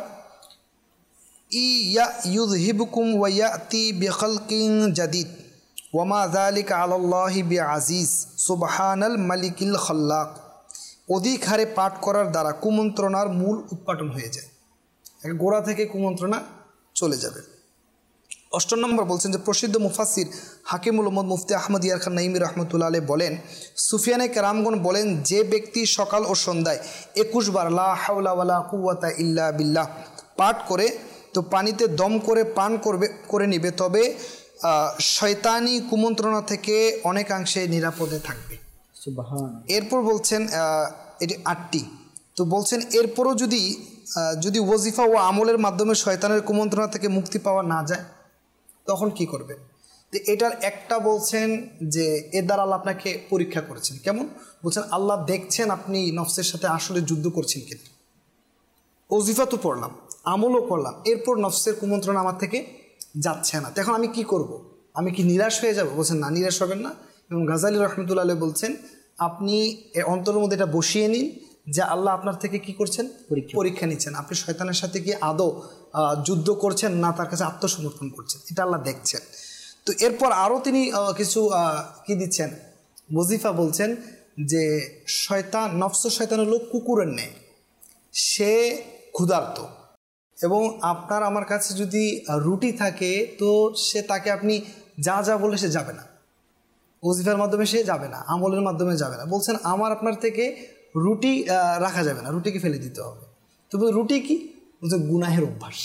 ইয়া ইউযহিবুকুম ওয়া ইয়াতি বিখালকিন জাদিদ ওয়ামা যালিকা আলাল্লাহি বিআজিজ সুবহানাল মালিকিল খাল্লাক। অধিক হারে পাঠ করার দ্বারা কুমন্ত্রণার মূল উৎপাটন হয়ে যায়, গোড়া থেকে কুমন্ত্রণা চলে যাবে। 8 নম্বর বলছেন যে প্রসিদ্ধ মুফাসসির হাকিমুল উম্মত মুফতি আহমদ ইয়ার খান নাইমি রহমতুল্লাহ আলাইহি বলেন, সুফিয়ানে কেরামগণ বলেন, যে ব্যক্তি সকাল ও সন্ধ্যায় 21 বার লা হাওলা ওয়ালা কুওয়াতা ইল্লা বিল্লাহ পাঠ করে তো পানিতে দম করে পান করে নিবে, তবে শয়তানি কুমন্ত্রণা থেকে অনেকাংশে নিরাপদে থাকবে। এরপর বলছেন এটি 8টি। তো বলছেন এরপরও যদি ওয়াজিফা ও আমলের মাধ্যমে শয়তানের কুমন্ত্রণা থেকে মুক্তি পাওয়া না যায় তখন কি করবেন? তো এটার একটা বলছেন যে এর দ্বারা আল্লাহ আপনাকে পরীক্ষা করেছেন। কেমন? বলছেন আল্লাহ দেখছেন আপনি নফসের সাথে আসলে যুদ্ধ করছেন কিনা। ওয়াজিফা তো পড়লাম, আমলও করলাম, এরপর নফসের কুমন্ত্রণা আমার থেকে যাচ্ছে না, তখন আমি কি করব? আমি কি নিরাশ হয়ে যাব? বলছেন না, নিরাশ হবেন না। এবং গাজালি রহমতুল্লাহ আলাইহি বলছেন আপনি অন্তরের মধ্যে এটা বসিয়ে নিন যে আল্লাহ আপনার থেকে কি করছেন? পরীক্ষা নিচ্ছেন। আপনি শয়তানের সাথে কি আদৌ যুদ্ধ করছেন না তার কাছে আত্মসমর্পণ করছেন, এটা আল্লাহ দেখছেন। তো এরপর আরও তিনি কিছু কি দিচ্ছেন ওয়াজিফা, বলছেন যে শয়তান, নফস শয়তান হলো কুকুরের ন্যায়, সে ক্ষুধার্ত এবং আপনার আমার কাছে যদি রুটি থাকে তো সে তাকে আপনি যা যা বলে সে যাবে না, ওয়াজিফার মাধ্যমে সে যাবে না, আমলের মাধ্যমে যাবে না। বলছেন আমার আপনার থেকে রুটি রাখা যাবে না, রুটিকে ফেলে দিতে হবে। তো রুটি কি? বলছে গুনাহের অভ্যাস।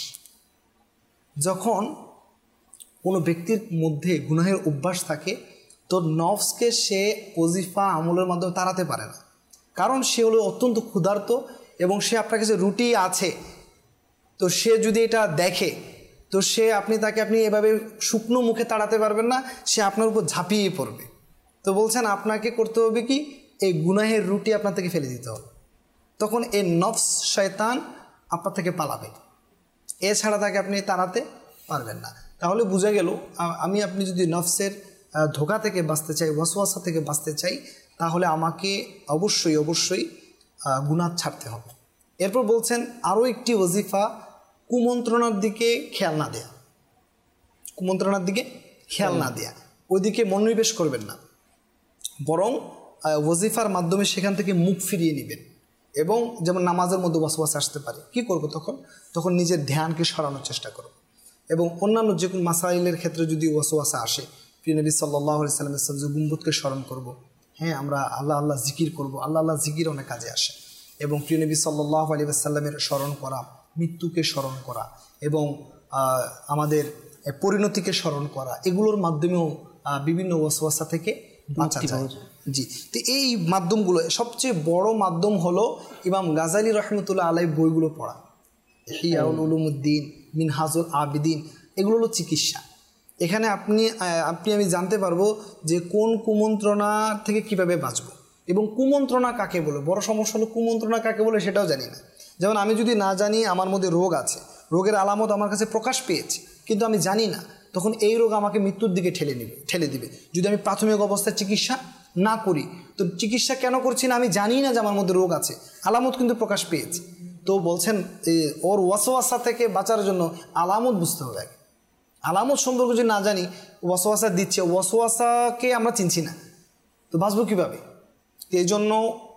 যখন কোনো ব্যক্তির মধ্যে গুনাহের অভ্যাস থাকে তো নফসকে সে ওয়াজিফা আমলের মাধ্যমে তাড়াতে পারে না, কারণ সে হলো অত্যন্ত ক্ষুধার্ত এবং সে আপনার কাছে রুটি আছে, তো সে যদি এটা দেখে তো আপনি এভাবে শুকনো মুখে তাড়াতে পারবেন না, সে আপনার উপর ঝাঁপিয়ে পড়বে। তো বলছেন আপনাকে করতে হবে কি? এই গুনাহের রুটি আপনার থেকে ফেলে দিতে হবে, তখন এই নফস শয়তান আপনার থেকে পালাবে, এছাড়া তাকে আপনি তাড়াতে পারবেন না। তাহলে বোঝা গেল আপনি যদি নফসের ধোঁকা থেকে বাঁচতে চাই, ওয়াসওয়াসা থেকে বাঁচতে চাই, তাহলে আমাকে অবশ্যই গুনাহ ছাড়তে হবে। এরপর বলছেন আরও একটি ওয়াজিফা, কুমন্ত্রণার দিকে খেয়াল না দেয়া। কুমন্ত্রণার দিকে খেয়াল না দেয়া, ওইদিকে মনোনিবেশ করবেন না, বরং ওয়াজিফার মাধ্যমে সেখান থেকে মুখ ফিরিয়ে নেবেন। এবং যেমন নামাজের মধ্যে ওয়াসওয়াসা আসতে পারে, কি করব? তখন নিজের ধ্যানকে সরানোর চেষ্টা করব। এবং অন্যান্য যে কোনো মাসাইলের ক্ষেত্রে যদি ওয়াসওয়াসা আসে, প্রিয় নবী সাল্লাল্লাহু আলাইহি ওয়াসাল্লামের যে গুম্বুদকে স্মরণ করব, হ্যাঁ আমরা আল্লাহ জিকির করব, আল্লাহ জিকির অনেক কাজে আসে। এবং প্রিয় নবী সাল্লাল্লাহু আলাইহি ওয়াসাল্লামের স্মরণ করা, মৃত্যুকে স্মরণ করা এবং আমাদের পরিণতিকে স্মরণ করা, এগুলোর মাধ্যমেও বিভিন্ন ওয়াসওয়াসা থেকে বাঁচা যায়। জি, তো এই মাধ্যমগুলো সবচেয়ে বড় মাধ্যম হলো ইমাম গাজালি রহমতুল্লাহ আলাই বইগুলো পড়া, ইহইয়াউল উলুমুদ্দিন, মিনহাজুল আবিদিন, এগুলো হলো চিকিৎসা। এখানে আমি জানতে পারবো যে কোন কুমন্ত্রণা থেকে কিভাবে বাঁচবো এবং কুমন্ত্রণা কাকে বলে। বড় সমস্যা হলো কুমন্ত্রণা কাকে বলে সেটাও জানি না। যেমন আমি যদি না জানি আমার মধ্যে রোগ আছে, রোগের আলামত আমার কাছে প্রকাশ পেয়েছে, কিন্তু আমি জানি না, তখন এই রোগ আমাকে মৃত্যুর দিকে ঠেলে দিবে যদি আমি প্রাথমিক অবস্থায় চিকিৎসা না করি। তো চিকিৎসা কেন করছি না, আমি জানি না যে আমার মধ্যে রোগ আছে, আলামত কিন্তু প্রকাশ পেয়েছে। তো বলছেন ওর ওয়াসওয়াসা থেকে বাঁচার জন্য আলামত বুঝতে হবে। আলামত সম্পর্কে যদি না জানি, ওয়াসওয়াসা দিচ্ছে, ওয়াসওয়াসাকে আমরা চিনছি না, তো বাঁচবো কীভাবে? এই জন্য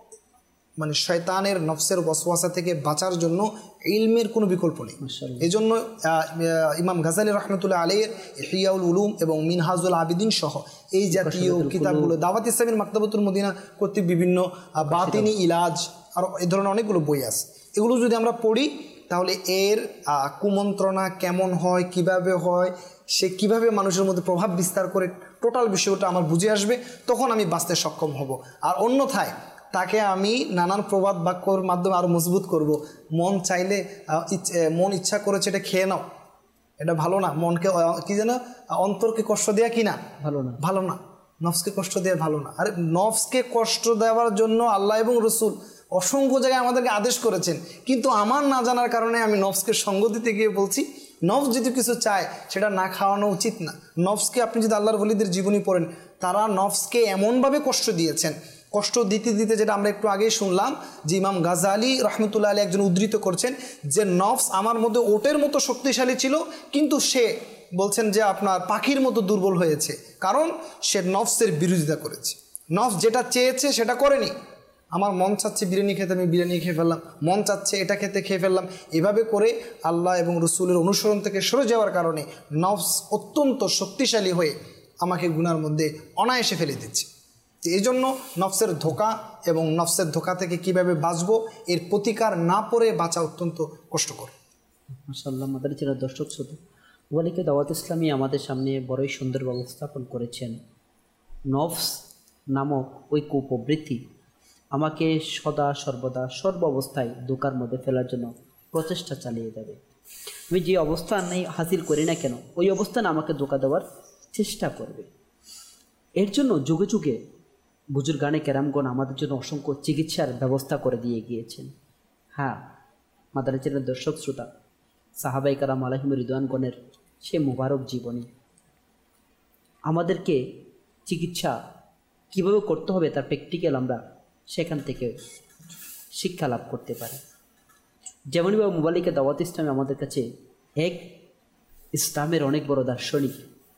মানে শয়তানের নফসের ওয়াসওয়াসা থেকে বাঁচার জন্য ইলমের কোনো বিকল্প নেই। এই জন্য ইমাম গাজালি রহমতুল্লাহ আলাইহির ইহইয়াউল উলুম এবং মিনহাজুল আবিদিন সহ এই জাতীয় কিতাবগুলো, দাওয়াত ইসলামীর মাকতাবাতুল মদিনা কর্তৃক বিভিন্ন বাতিনি ইলাজ আর এই ধরনের অনেকগুলো বই আছে, এগুলো যদি আমরা পড়ি তাহলে এর কুমন্ত্রণা কেমন হয়, কিভাবে হয়, সে কিভাবে মানুষের মধ্যে প্রভাব বিস্তার করে, টোটাল বিষয়টা আমার বুঝে আসবে, তখন আমি বাঁচতে সক্ষম হব। আর অন্যথায় তাকে আমি নানান প্রবাদ বাক্যর মাধ্যমে আরও মজবুত করব। মন চাইলে মন ইচ্ছা করেছে এটা খেয়ে নাও, এটা ভালো না, মনকে কি যেন অন্তরকে কষ্ট দেওয়া কি না ভালো না, নফসকে কষ্ট দেওয়া ভালো না। আরে নফসকে কষ্ট দেওয়ার জন্য আল্লাহ এবং রসুল অসংখ্য জায়গায় আমাদেরকে আদেশ করেছেন, কিন্তু আমার না জানার কারণে আমি নফসকে সঙ্গ দিতে গিয়ে বলছি নফস যদি কিছু চায় সেটা না খাওয়ানো উচিত না। নফসকে আপনি যদি আল্লাহর ওলিদের জীবনী পড়েন, তারা নফসকে এমনভাবে কষ্ট দিয়েছেন, কষ্ট দিতে দিতে যেটা আমরা একটু আগেই শুনলাম যে ইমাম গাজালি রহমতুল্লাহ আলী একজন উদ্ধৃত করছেন যে নফস আমার মধ্যে ওটের মতো শক্তিশালী ছিল, কিন্তু সে বলছেন যে আপনার পাখির মতো দুর্বল হয়েছে, কারণ সে নফসের বিরোধিতা করেছে। নফস যেটা চেয়েছে সেটা করেনি। আমার মন চাচ্ছে বিরিয়ানি খেতে, আমি বিরিয়ানি খেয়ে ফেললাম, মন চাচ্ছে এটা খেতে খেয়ে ফেললাম। এভাবে করে আল্লাহ এবং রসুলের অনুসরণ থেকে সরে যাওয়ার কারণে নফস অত্যন্ত শক্তিশালী হয়ে আমাকে গুনার মধ্যে অনায়াসে ফেলে দিচ্ছে। এই জন্য নফসের ধোঁকা এবং নফসের ধোঁকা থেকে কিভাবে বাঁচবো এর প্রতিকার না পড়ে বাঁচা অত্যন্ত কষ্টকর। মাশাআল্লাহ, মাদানী চ্যানেল দর্শক শ্রোতা, ওয়ালিকে দাওয়াত ইসলামী আমাদের সামনে বড়ই সুন্দর ব্যবস্থাপন করেছেন। নফস নামক ওই কুপ্রবৃত্তি আমাকে সদা সর্বদা সর্ব অবস্থায় ধোঁকার মধ্যে ফেলার জন্য প্রচেষ্টা চালিয়ে যাবে। আমি যে অবস্থানে হাসিল করি না কেন, ওই অবস্থানে আমাকে ধোঁকা দেওয়ার চেষ্টা করবে। এর জন্য যুগে যুগে বুজুর্গানে কেরামগণ আমাদের জন্য অসংখ্য চিকিৎসার ব্যবস্থা করে দিয়ে গিয়েছেন। হ্যাঁ, মাদানী চ্যানেলের দর্শক শ্রোতা, সাহাবায়ে কেরাম আলাইহিম রিদওয়ানগণের সে মুবারক জীবনী আমাদেরকে চিকিৎসা কীভাবে করতে হবে তার প্র্যাকটিক্যাল আমরা সেখান থেকে শিক্ষা লাভ করতে পারি। যেমনইভাবে মুবালিকে দাওয়াত ইসলামী আমাদের কাছে এক ইসলামের অনেক বড় দার্শনিক,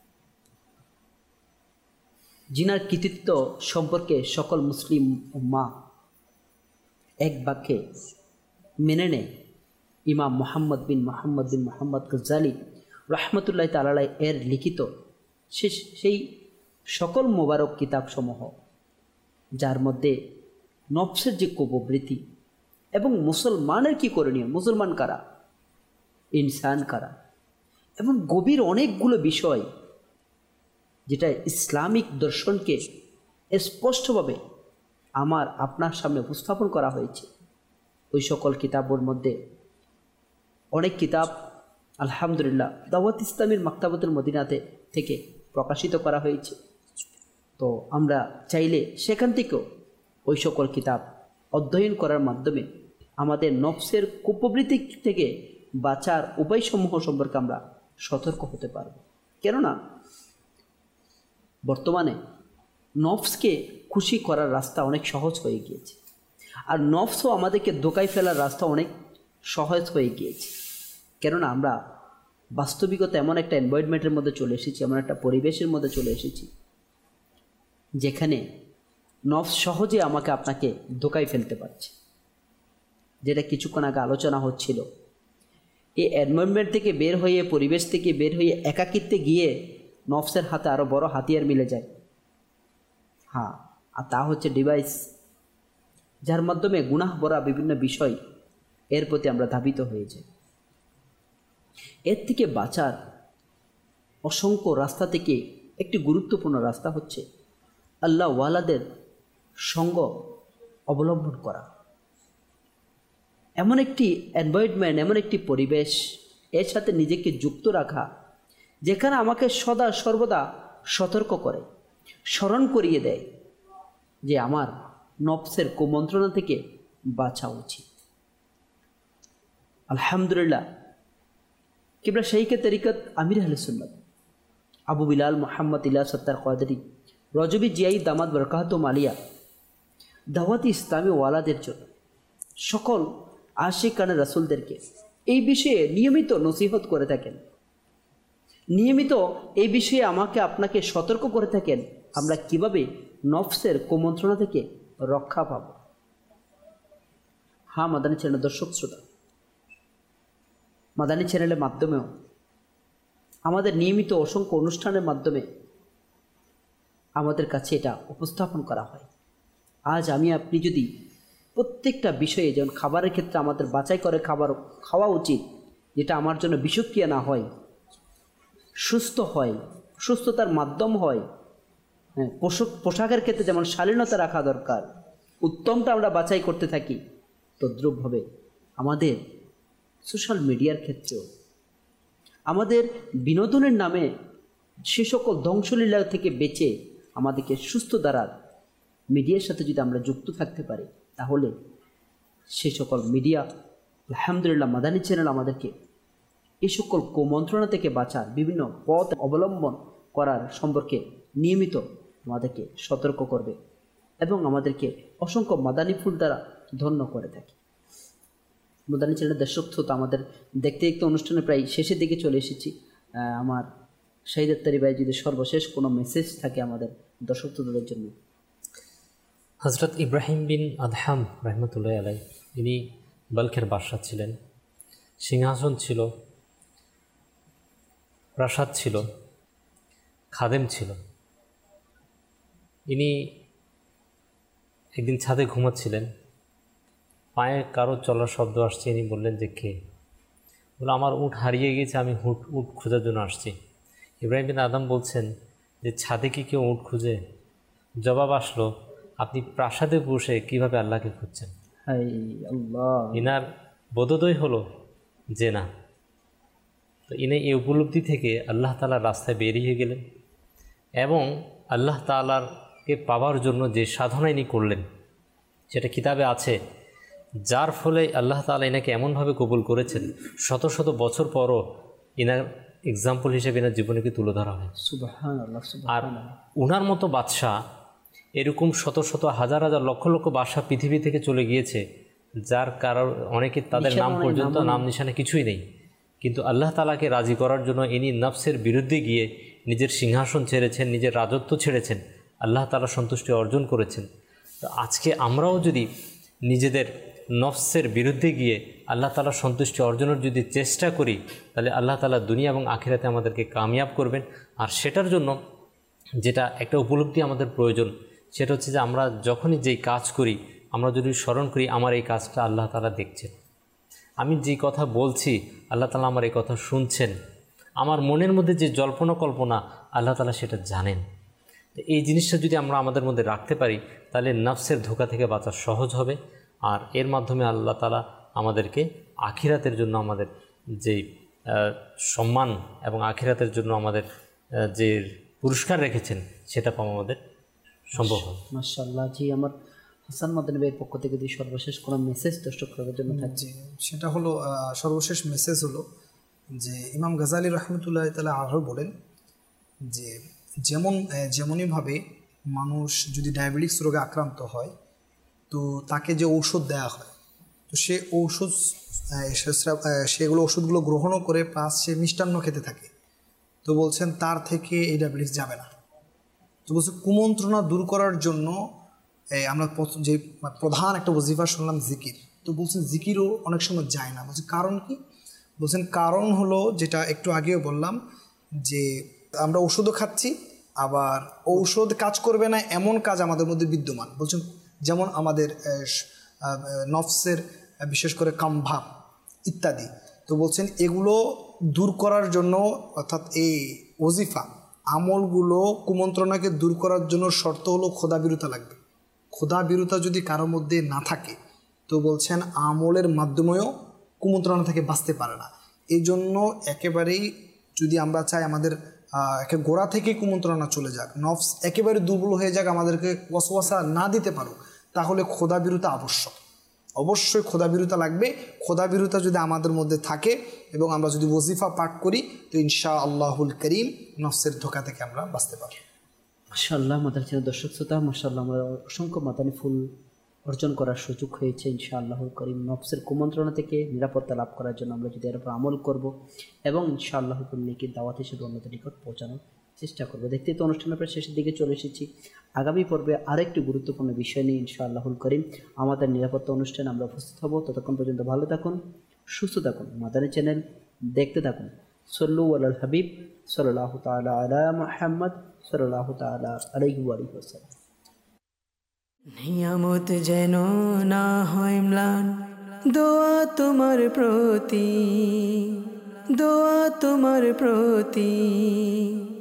যিনার কৃতিত্ব সম্পর্কে সকল মুসলিম উম্মাহ এক বাক্যে মেনে নেয়, ইমাম মুহাম্মদ বিন মুহাম্মদ গাজ্জালি রহমতুল্লাহ তাআলা এর লিখিত সেই সকল মোবারক কিতাবসমূহ, যার মধ্যে নফসের যে কুপ্রবৃত্তি এবং মুসলমানের কি করণীয়, মুসলমান কারা, ইনসান কারা, এবং গভীর অনেকগুলো বিষয় যেটা ইসলামিক দর্শনকে স্পষ্টভাবে আমার আপনার সামনে উপস্থাপন করা হয়েছে। ওই সকল কিতাবের মধ্যে অনেক কিতাব আলহামদুলিল্লাহ দাওয়াত ইসলামীর মাকতাবাতুল মদিনাতে থেকে প্রকাশিত করা হয়েছে। তো আমরা চাইলে সেখান থেকেও ওই সকল কিতাব অধ্যয়ন করার মাধ্যমে আমাদের নফসের কুপ্রবৃত্তি থেকে বাঁচার উপায়সমূহ সম্পর্কে আমরা সতর্ক হতে পারব। কেননা বর্তমানে নফসকে খুশি করার রাস্তা অনেক সহজ হয়ে গিয়েছে, আর নফসও আমাদেরকে ধোঁকায় ফেলার রাস্তা অনেক সহজ হয়ে গিয়েছে। কেননা আমরা বাস্তবিকতা এমন একটা এনভায়রনমেন্টের মধ্যে চলে এসেছি, এমন একটা পরিবেশের মধ্যে চলে এসেছি যেখানে নফস সহজে আমাকে আপনাকে ধোঁকায় ফেলতে পারছে। যেটা কিছুক্ষণ আগে আলোচনা হচ্ছিল, এই এনভায়রনমেন্ট থেকে বের হয়ে, পরিবেশ থেকে বের হয়ে একাকিত্বে গিয়ে নফসের হাতে আরও বড় হাতিয়ার মিলে যায়। হ্যাঁ, আর তা হচ্ছে ডিভাইস, যার মাধ্যমে গুনাহ ভরা বিভিন্ন বিষয় এর প্রতি আমরা ধাবিত হয়ে যাই। এর থেকে বাঁচার অসংখ্য রাস্তা থেকে একটি গুরুত্বপূর্ণ রাস্তা হচ্ছে আল্লাহ ওয়ালাদের সঙ্গ অবলম্বন করা, এমন একটি এনভায়রনমেন্ট, এমন একটি পরিবেশ, এর সাথে নিজেকে যুক্ত রাখা যেখানে আমাকে সদা সর্বদা সতর্ক করে, স্মরণ করিয়ে দেয় যে আমার নফসের কুমন্ত্রণা থেকে বাঁচা উচিত। আলহামদুলিল্লাহ, কিবলা শাইখে তরিকত আমির আহলে সুন্নাত আবু বিলাল মোহাম্মদ ইলিয়াস সত্তার কাদরি রজবি জিয়াই দামাত বরকাতুম আলিয়া দাওয়াতি ইসলামী ওয়ালাদের জন্য, সকল আশিকানে রাসূলদেরকে এই বিষয়ে নিয়মিত নসিহত করে থাকেন, নিয়মিত এই বিষয়ে আমাকে আপনাকে সতর্ক করে থাকেন আমরা কিভাবে নফসের কুমন্ত্রণা থেকে রক্ষা পাব। হ্যাঁ মাদানী চ্যানেলের দর্শক শ্রোতা, মাদানী চ্যানেলের মাধ্যমেও আমাদের নিয়মিত অসংখ্য অনুষ্ঠানের মাধ্যমে আমাদের কাছে এটা উপস্থাপন করা হয়। আজ আমি আপনি যদি প্রত্যেকটা বিষয়ে, যেমন খাবারের ক্ষেত্রে আমাদের বাছাই করে খাবার খাওয়া উচিত যেটা আমার জন্য বিষক্রিয়া না হয়, সুস্থ হয়, সুস্থতার মাধ্যম হয়, হ্যাঁ, পোশাকের ক্ষেত্রে যেমন শালীনতা রাখা দরকার, উত্তমটা আমরা বাছাই করতে থাকি, তদ্রূপভাবে আমাদের সোশ্যাল মিডিয়ার ক্ষেত্রেও আমাদের বিনোদনের নামে সে সকল ধ্বংসলীলা থেকে বেঁচে আমাদেরকে সুস্থ দ্বারার মিডিয়ার সাথে যদি আমরা যুক্ত থাকতে পারি, তাহলে সে সকল মিডিয়া, আলহামদুলিল্লাহ মাদানী চ্যানেল আমাদেরকে এই সকল কুমন্ত্রণা থেকে বাঁচার বিভিন্ন পথ অবলম্বন করার সম্পর্কে নিয়মিত আমাদেরকে সতর্ক করবে এবং আমাদেরকে অসংখ্য মাদানী ফুল দ্বারা ধন্য করে থাকে। মাদানী চ্যানেলের দর্শক তো আমাদের দেখতে দেখতে অনুষ্ঠানে প্রায় শেষের দিকে চলে এসেছি। আমার শাহিদ আত্তারি ভাই যদি সর্বশেষ কোনো মেসেজ থাকে আমাদের দর্শক তোদের জন্য। হজরত ইব্রাহিম বিন আদহাম রহমতুল্লাহ আলাই, ইনি বাল্কের বাদশাহ ছিলেন। সিংহাসন ছিল, প্রাসাদ ছিল, খাদেম ছিল। ইনি একদিন ছাদে ঘুমাচ্ছিলেন, পায়ে কারো চলার শব্দ আসছে। ইনি বললেন যে কে? বলে আমার উট হারিয়ে গিয়েছে, আমি উট খোঁজার জন্য আসছি। ইব্রাহিম বিন আদম বলছেন যে ছাদে কি কেউ উট খুঁজে? জবাব আসলো, আপনি প্রাসাদে বসে কিভাবে আল্লাহকে খুঁজছেন? ইনার বোধোদয় হলো যে না। তো ইনি এই উপলব্ধি থেকে আল্লাহ তাআলার রাস্তায় বেরিয়ে গেলেন এবং আল্লাহ তাআলাকে পাওয়ার জন্য যে সাধনা ইনি করলেন সেটা কিতাবে আছে, যার ফলে আল্লাহ তাআলা ইনাকে এমনভাবে কবুল করেছেন শত শত বছর পরও ইনার এক্সাম্পল হিসেবে এনার জীবনীকে তুলে ধরা হয়। সুবহানাল্লাহ। আর উনার মতো বাদশাহ, এরকম শত শত হাজার হাজার লক্ষ লক্ষ বাদশাহ পৃথিবী থেকে চলে গিয়েছে, যার কারণ অনেকে তাদের নাম পর্যন্ত, নাম নিশানা কিছুই নেই, কিন্তু আল্লাহ তাআলাকে রাজি করার জন্য ইনি নফসের বিরুদ্ধে গিয়ে নিজের সিংহাসন ছেড়েছেন, নিজের রাজত্ব ছেড়েছেন, আল্লাহ তাআলা সন্তুষ্টি অর্জন করেছেন। তো আজকে আমরাও যদি নিজেদের নফসের বিরুদ্ধে গিয়ে আল্লাহ তাআলার সন্তুষ্টি অর্জনের যদি চেষ্টা করি, তাহলে আল্লাহ তাআলা দুনিয়া এবং আখিরাতে আমাদেরকে কামিয়াব করবেন। আর সেটার জন্য যেটা একটা উপলব্ধি আমাদের প্রয়োজন, সেটা হচ্ছে যে আমরা যখনই যেই কাজ করি, আমরা যদি স্মরণ করি আমার এই কাজটা আল্লাহ তাআলা দেখছেন, আমি যেই কথা বলছি আল্লাহ তাআলা আমার এই কথা শুনছেন, আমার মনের মধ্যে যে জল্পনা কল্পনা আল্লাহ তাআলা সেটা জানেন। এই জিনিসটা যদি আমরা আমাদের মধ্যে রাখতে পারি, তাহলে নফসের ধোঁকা থেকে বাঁচা সহজ হবে। আর এর মাধ্যমে আল্লাহ তাআলা আমাদেরকে আখিরাতের জন্য আমাদের যে সম্মান এবং আখিরাতের জন্য আমাদের যে পুরস্কার রেখেছেন সেটা পাওয়া আমাদের সম্ভব হবে। মাশাআল্লাহ। জি, আমার হাসান মাদানী ভাইয়ের পক্ষ থেকে যদি সর্বশেষ কোনো মেসেজ দর্শকদের জন্য থাকছে, সেটা হলো সর্বশেষ মেসেজ হলো যে ইমাম গাজালি রহমতুল্লাহ তাআলা আরও বলেন যে যেমনইভাবে মানুষ যদি ডায়াবেটিস রোগে আক্রান্ত হয়, তো তাকে যে ঔষধ দেওয়া হয়, তো সে ঔষধ সেগুলো ওষুধগুলো গ্রহণও করে প্লাস সে মিষ্টান্ন খেতে থাকে, তো বলছেন তার থেকে এই ডায়াবেটিস যাবে না। তো বলছে কুমন্ত্রণা দূর করার জন্য আমরা যে প্রধান একটা ওজিফা শুনলাম জিকির, তো বলছেন জিকিরও অনেক সময় যায় না। বলছে কারণ কি? বলছেন কারণ হলো যেটা একটু আগেও বললাম যে আমরা ওষুধও খাচ্ছি, আবার ঔষধ কাজ করবে না এমন কাজ আমাদের মধ্যে বিদ্যমান। বলছেন যেমন আমাদের নফসের বিশেষ করে কামভাব ইত্যাদি। তো বলছেন এগুলো দূর করার জন্য, অর্থাৎ এই ওজিফা আমলগুলো কুমন্ত্রণাকে দূর করার জন্য শর্ত হলো খোদাভীরুতা লাগবে। খোদাভীরুতা যদি কারোর মধ্যে না থাকে তো বলছেন আমলের মাধ্যমেও কুমন্ত্রণা থেকে বাঁচতে পারে না। এই জন্য একেবারেই যদি আমরা চাই আমাদের একে গোড়া থেকে কুমন্ত্রণা চলে যাক, নফস একেবারে দুর্বল হয়ে যাক, আমাদেরকে ওয়াসওয়াসা না দিতে পারো, তাহলে খোদাভীরুতা আবশ্যক। অবশ্যই খোদাভীরুতা লাগবে। খোদাভীরুতা যদি আমাদের মধ্যে থাকে এবং আমরা যদি ওজিফা পাঠ করি তো ইনশাআল্লাহুল করিম নফসের ধোঁকা থেকে আমরা বাঁচতে পারব। মাশাআল্লাহ। মাদানী চ্যানেল দর্শক শ্রোতা, মাশাআল্লাহ আমরা অসংখ্য মাদানী ফুল অর্জন করার সুযোগ হয়েছে ইনশাআল্লাহুল করিম। নফসের কুমন্ত্রণা থেকে নিরাপত্তা লাভ করার জন্য আমরা যদি এর উপর আমল করব এবং ইনশাআল্লাহুল করিমের দাওয়াত হিসেবে অন্যদের নিকট পৌঁছানোর চেষ্টা করব। দেখতে তো অনুষ্ঠানের প্রায় শেষের দিকে চলে এসেছি। আগামী পর্বে আরেকটি গুরুত্বপূর্ণ বিষয় নিয়ে ইনশাআল্লাহুল করিম আমাদের নিরাপত্তা অনুষ্ঠানে আমরা উপস্থিত হব। ততক্ষণ পর্যন্ত ভালো থাকুন, সুস্থ থাকুন, মাদানী চ্যানেল দেখতে থাকুন। সল্লু আলাল হাবিব সাল্লাল্লাহু তাআলা আলা মুহাম্মদ সাল্লাল্লাহু তাআলা আলাইহি ওয়াসাল্লাম। নিয়ামত যেন না হয় ম্লান, দোয়া তোমার প্রতি, দোয়া তোমার প্রতি।